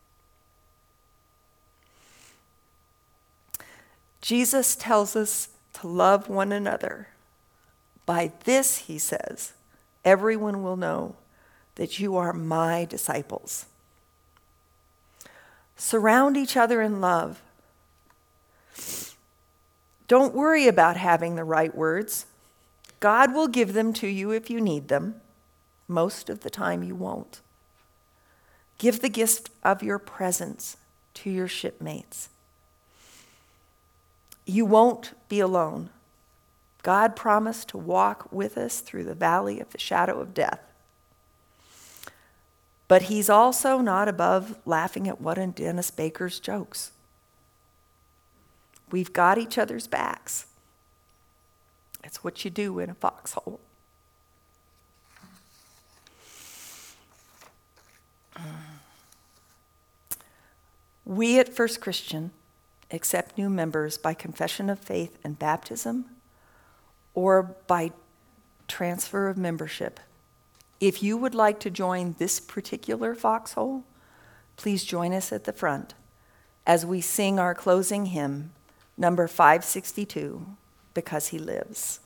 Jesus tells us to love one another. By this, he says, everyone will know that you are my disciples. Surround each other in love. Don't worry about having the right words. God will give them to you if you need them. Most of the time you won't. Give the gift of your presence to your shipmates. You won't be alone. God promised to walk with us through the valley of the shadow of death. But he's also not above laughing at one of Dennis Baker's jokes. We've got each other's backs. It's what you do in a foxhole. We at First Christian accept new members by confession of faith and baptism or by transfer of membership. If you would like to join this particular foxhole, please join us at the front as we sing our closing hymn, number 562, Because He Lives.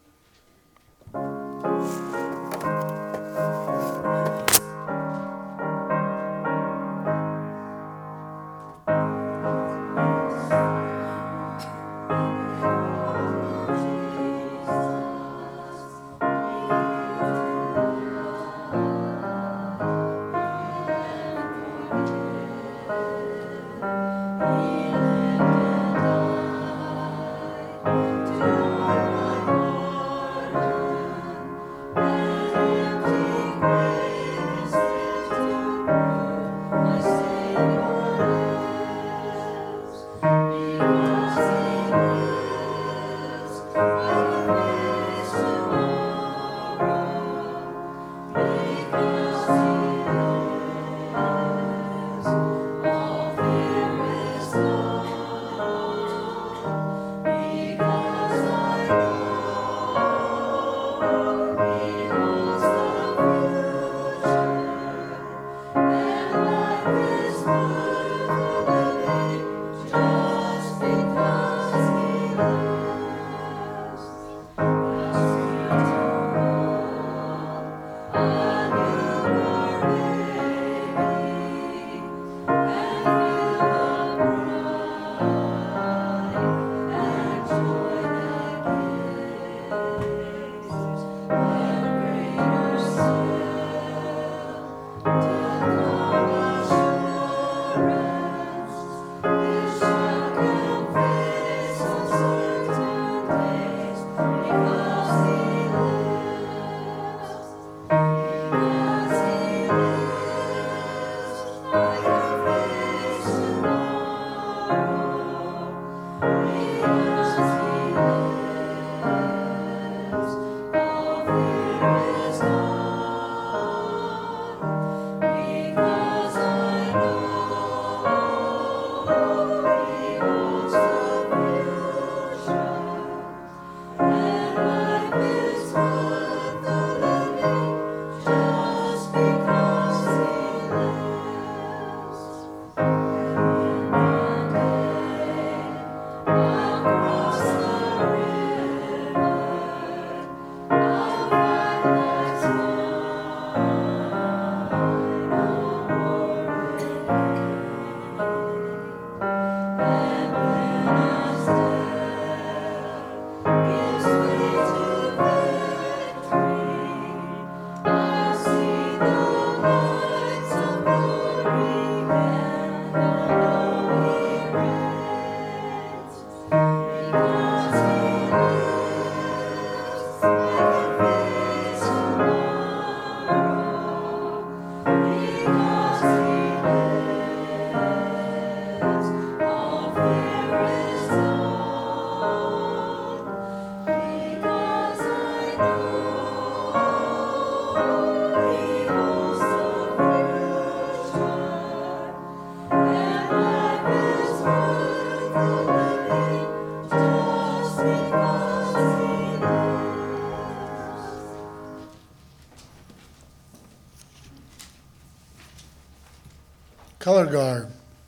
Color guard,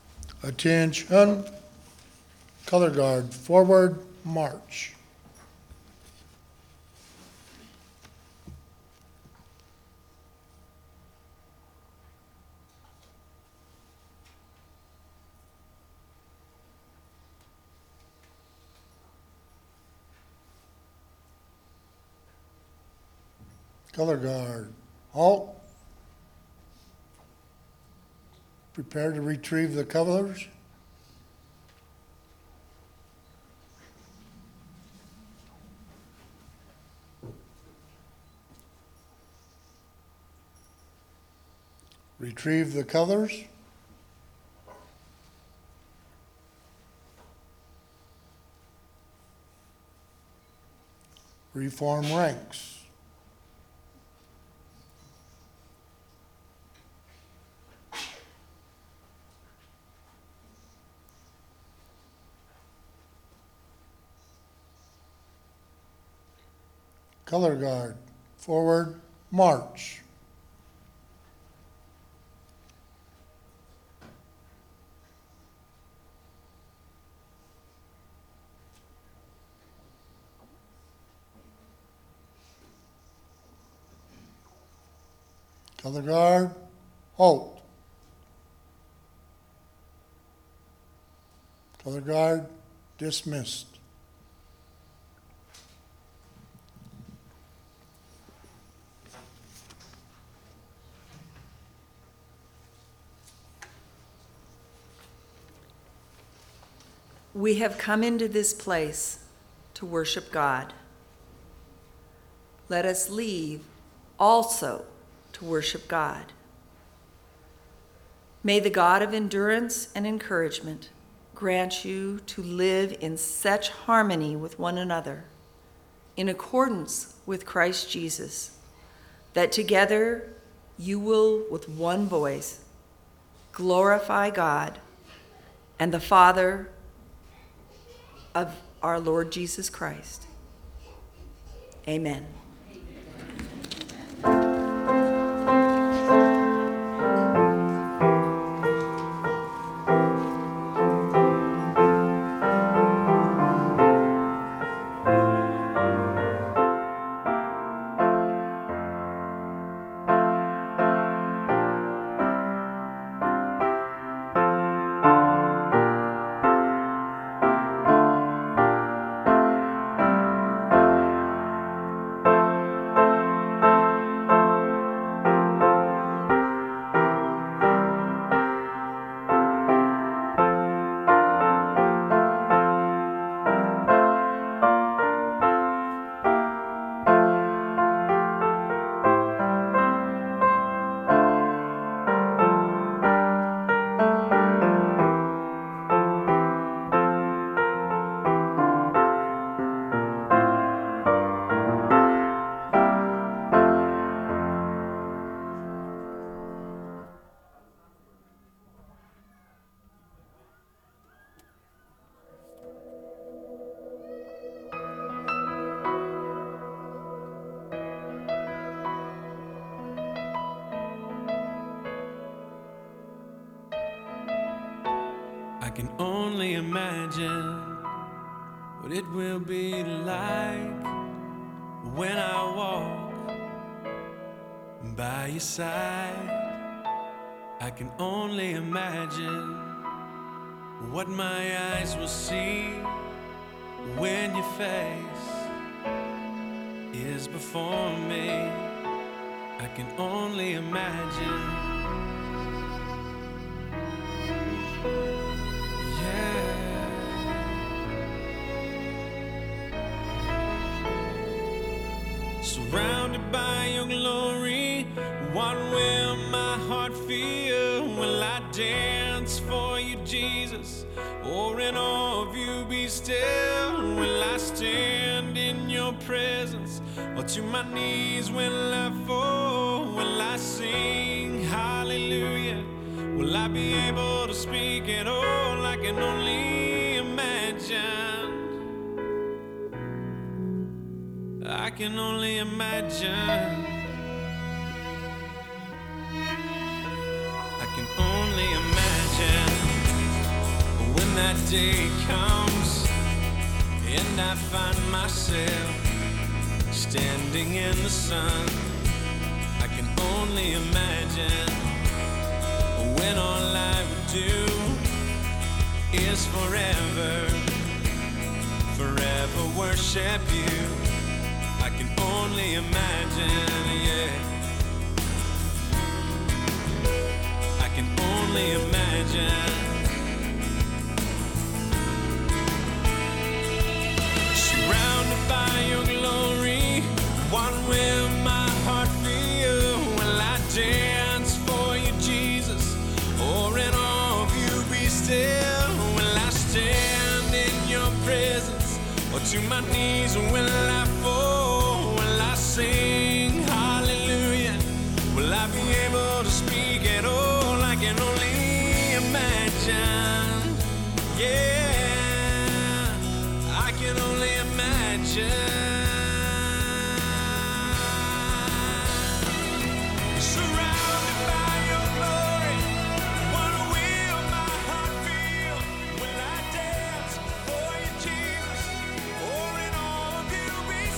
attention. Color guard, forward march. Color guard, halt. Prepare to retrieve the colors. Retrieve the colors. Reform ranks. Color guard, forward, march. Color guard, halt. Color guard, dismissed. We have come into this place to worship God. Let us leave also to worship God. May the God of endurance and encouragement grant you to live in such harmony with one another, in accordance with Christ Jesus, that together you will, with one voice, glorify God and the Father of our Lord Jesus Christ. Amen. I can only imagine what it will be like when I walk by your side. I can only imagine what my eyes will see when your face is before me. I can only imagine. Surrounded by your glory, what will my heart feel? Will I dance for you, Jesus? Or in awe of you be still? Will I stand in your presence? Or to my knees will I fall? Will I sing hallelujah? Will I be able to speak at all? I can only imagine. I can only imagine. I can only imagine when that day comes and I find myself standing in the sun. I can only imagine when all I would do is forever worship you. I can only imagine, yeah. I can only imagine. Surrounded by your glory, what will my heart feel? Will I dance for you, Jesus? Or in awe of you be still? Will I stand in your presence? Or to my knees will I fall? Will I sing hallelujah? Will I be able to speak at all? I can only imagine. Yeah, I can only imagine.